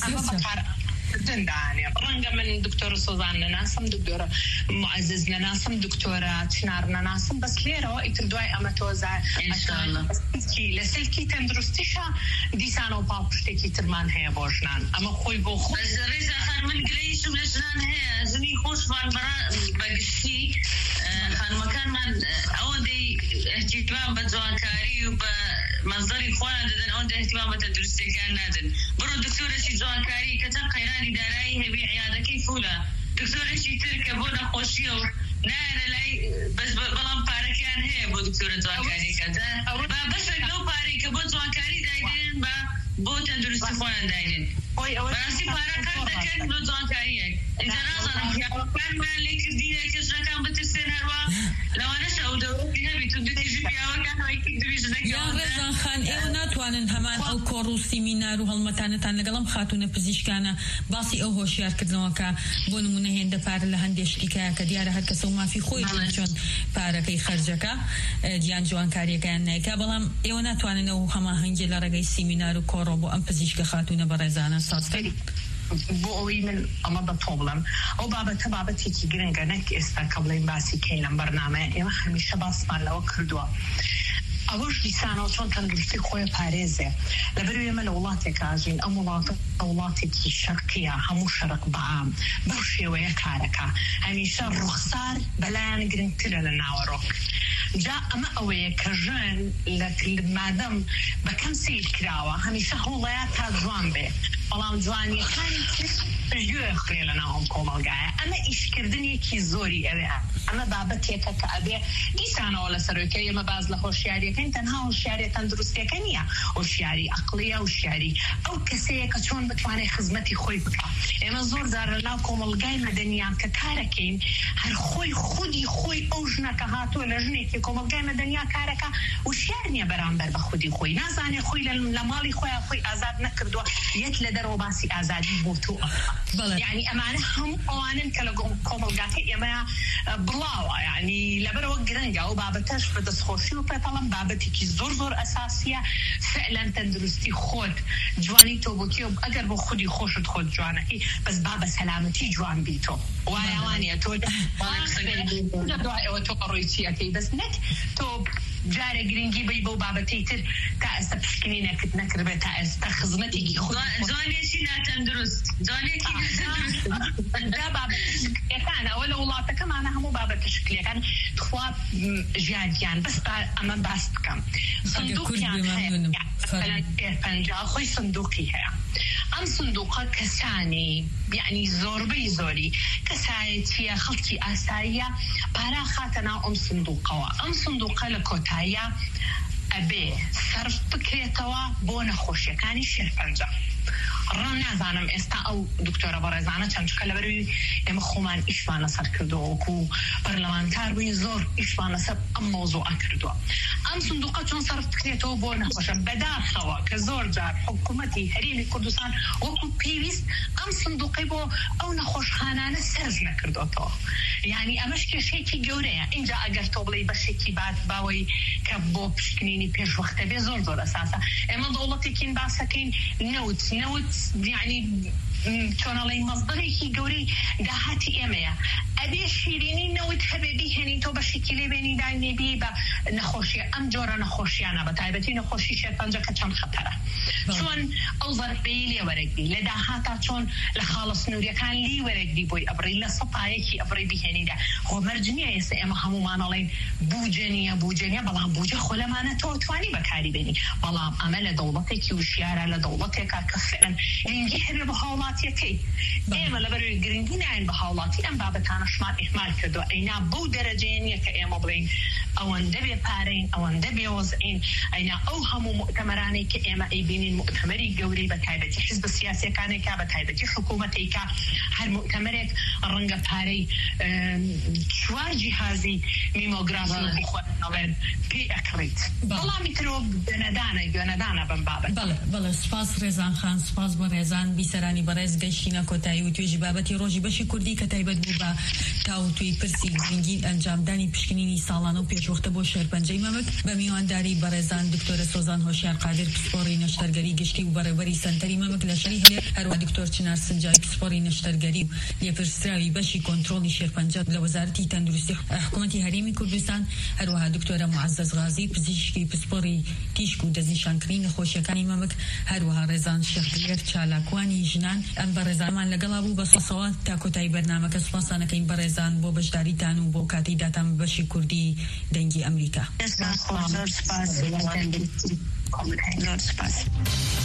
دندانێ ڕەنگە من دکتۆرە سۆزان نەناسم دکتۆرە معزز نەناسم دکتۆرە چنار نەناسم بەس لێرەوە ئیتر دوای ئەمە تۆزە لە سلکی تەندروستیشە دیسانەوە پاڵپشتێکی ترمان هەیە بۆ ژنان ئەمە خۆی بۆ خۆ ڕێزا خان من گرەیشم لە ژنان هەیە ژنی خۆشمان بەگشتی خانمەکانمان ئەوەندەی احتیمام بە جوانکاری و بە مەنزەری خۆیان دەدەن ئەوەندە احتیمام بە تەندروستیەکان نادن بڕۆ دکتۆرێکی جوانکاری کە چەند قەیرانی دارایی هەبی عیادەکەی فولە دکتۆرێکی تر کە بۆ نەخۆشیە و نایەنە لای بەس بەڵام پارەکەیان هەیە بۆ دکتۆرە جوانکاریەکە با بەشێک لەو پارەی کە بۆ جوانکاری داینێن بە بۆ تەندروستی خۆیان داینێن بەڕاستی پارە کار دەکەن بۆ جوانکاریەک ئینجا نازانم پیاوەکانمان لێ کردینە کە ژنەکان بترسێن هەروە لەوانەش ئەو دەوڵەتی هەبی تو دوتیژی پیاوەکان وایکی دوی ژنەکان یان ڕێزان خان ئێوە ناتوانن هەمان ئەو کۆڕ و سیمینار و هەڵمەتانەتان لەگەڵ ئەم خاتونە پزیشکانە باسی ئەو هۆشیارکردنەوەکە بۆ نمونە هێندە پارە لە هەندێشتیکایە کە دیارە هەر کەسە و مافی خۆی چۆن پارەکەی خەرجەکە گیان جوانکاریەکەیان نایکا بەڵام ئێوە ناتواننەوە هەماهەنگی لە ڕێگەی سیمینار و کۆڕۆ بۆ ئەم پزیشکە خاتونە بە ڕێزانە سازکەی بۆ ئەوەی من ئەمە بە تۆ بڵم ئەو بابەتە بابەتێکی گرنگە نەک ئێستا کە بڵێن باسی کەین لەم بەرنامەیە ئێمە هەمیشە باسمان لەوە کردووە ئەوەش دیسانەوە چۆن تەندروستی خۆی پارێزێ لەبەر ئێمە لە وڵاتێک ئاژین ئەم وڵاتە وڵاتێکی شەرقیە هەموو شەرق بەعام بەو شێوەیە کارەکە هەمیشە ڕوخسار بەلایەن گرنگترە لە ناوەڕۆک جا ئەمە ئەوەیە کە ژن لە مادەم بەکەم سیر کراوە هەمیشە هەوڵەیە تا جوان بێ بەڵام جوانیەکانی پژگوێ خوێ لە ناوم کۆمەلگایە ئەمە ئیشکردنێکی زۆری ئەوێ ئەمە بابەتێکە کە ئەبێ دیسانەوە لە سەرۆکە ئێمە باز لە هۆشیاریەکەین تەنها هۆشیاریە تەندروستیەکە نییە هۆشیاری عەقلیە هۆشیاری ئەو کەسەیە کە چۆن بتوانێت خزمەتی خۆی بکە ئێمە زۆر جار لە ناو کۆمەلگای مەدەنیان کە کارەکەین هەر خۆی خودی خۆی ئەو ژنەکە هاتووە لە ژنێکی کۆمەلگای مەدەنیا کارەکە وشیار نییە بەرامبەر بە خودی خۆی نازانێ خۆی لە ماڵی خۆیان خۆی ئازاد نەکردووە یەک لە دەرەوە باسی ئازادی بۆ تۆ یعنی ئەمانە هەموو ئەوانن کە لە کۆمەلگاکە ئێمە بڵاوە یعنی لەبەرەوە گرنگە و بابەتەش بە دەستخۆشی و پێتەڵم بابەتێکی زۆر زۆر ئەساسیە فعلەن تەندروستی خۆت جوانی تۆ بۆ کێ ئەگەر بۆ خودی خۆشت خۆت جوانەکەی بەس با بە سەلامەتی جوان بیتۆ وایە وانە تۆ دوای ئەوە تۆ ڕۆی چیەکەی بەس نەک تۆ جارێ گرنگی بی بۆ بابەتی تر تا ئێستا پشکنی نەکرد نەکردبێت تا ئێستا خزمەتێکی خۆ جوانێکی ناتەندروست جوانێکی دا بابەتەکانە ئەوە لە وڵاتەکەمانە هەموو بابەتە شکلەکان خوا ژیانیان بەس ئەمە باس بکەم سندوقیان هەیە پەنجا خۆی سندوقی هەیە ئەم سندوقە کەسانی یعنی زۆربەی زۆری کەسایەتیە خەڵکی ئاساییە پارا خاتە ناو ئەم سندوقەوە ئەم سندوقە لە کۆتاییە ئەبێ سەرف بکرێتەوە بۆ نەخۆشیەکانی شێرپەنجە ڕەن نازانم ئێستا ئەو دکتۆرە بەڕێزانە چەندچکە لەبەروی ئێمە خۆمان ئیشمان لەسەر کردووە وەکو پەرلەمانتار بووین زۆر ئیشمان لەسەر ئەم مۆزوعە کردووە ئەم سندوقە چۆن سەرف بکرێتەوە بۆ نەخۆشە بەداخەوە کە زۆر جار حکوومەتی هەرێمی کوردستان وەکو پێویست ئەم سندوقەی بۆ ئەو نەخۆشخانانە سەرف نەکردوێتەوە یعنی ئەمەش کێشەیەکی گەورەیە اینجا ئەگەر تۆ بڵێ بەشێکی بات باوەی کە بۆ پشکنینی پێشوەختە بێ زۆر زۆر ئەساسە ئێمە دەوڵەتێکین باسەکەین نەوت نەوت یعنی چۆنەڵی مەزدەرێکی گەورەی داهاتی ئێمەیە ئەبێ شیرینی نەوت هەبێ بیهێنی تۆ بەشێکی لێبێنی دانێبی بە نەخۆشیە ئەم جۆرە نەخۆشیانە بە تایبەتی نەخۆشی شێرپەنجە کە چەند خەتەرە چۆن ئەو زەربەی لێ وەرەگری لە داهاتا چۆن لە خاڵە سنووریەکان لی وەرەگری بۆی ئەبڕی لە سەپایەکی ئەبڕی بهێنیدا خۆ مەرجنیە ئێستا ئێمە هەمومانەڵێن بوجە نیە بوجە نیە بەڵام بوجە خۆ لەمانە تۆ توانی بەکاری بێنی بەڵام ئەمە لە دەوڵەتێکی وشیارە لە دەوڵەتێکا کە فعلا گرنگی هەبێ بە هاوڵاتیەکەی ئێمە لەبەرەوەی گرنگی ناین بە هاوڵاتی ئەم بابەتانەشمان ئیحمال کردووە ئەینا بەو دەرەجەیە نییە کە ئێمە بڵین ئەوەندە بێ پارەین ئەوەندە بێوەزعین ئەینا ئەو هەموو مؤتەمەرانەی کە ئێمە ئەیبینین مؤتەمەری گەورەی بە تایبەتی حیزب سیاسیەکانێکا بە تایبەتی حکوومەتێکا هەر مؤتەمەرێک ڕەنگە پارەی چوار جیهازی میمۆگرافی بخۆنەوەن پێی ئەکڕیت بەڵامی ترۆ گوێنەدانە گوێنەدانە بەم بابەت بەڵێ سپاس ڕێزان خان سپاس بۆ ڕێزان بیسەرانی بەڕێز گەشتینە کۆتایی و توێژی بابەتی ڕۆژی بەشی کوردی کە تایبەت بوو بە تاو توی پرسی گرنگی ئەنجامدانی پشکنینی ساڵانە و پێشوەختە بۆ شێرپەنجەی مەمک بە میوانداری بەڕێزان دکتۆرە سۆزان هۆشیار قادر پسپۆڕی نەشتەرگەری گشتی و بەڕێوەری سەنتەری مەمک لە شەری هەولێر هەروە دکتۆر چنار سنجای پسپۆڕی نەشتەرگەری و لێپرسراوی بەشی کۆنتڕۆڵی شێرپەنجە لە وەزارەتی تەندروستی حکوومەتی هەرێمی کوردستان هەروەها دکتۆرە معەزەز غازی پزیشکی پسپۆڕی تیشک و دەستنیشانکردنی نەخۆشیەکانی مەمک هەروەها ڕێزان شێخلێر چالاکوانی ژنان ئەم بەڕێزانمان لەگەڵا بوو بە سەسەوات تا کۆتایی بەرنامەکە سوپاسانەکەین بەڕێزان بۆ بەشداریتان و بۆ کاتی داتان بەشی کوردی دەنگی ئەمریکا. زۆر سپاس.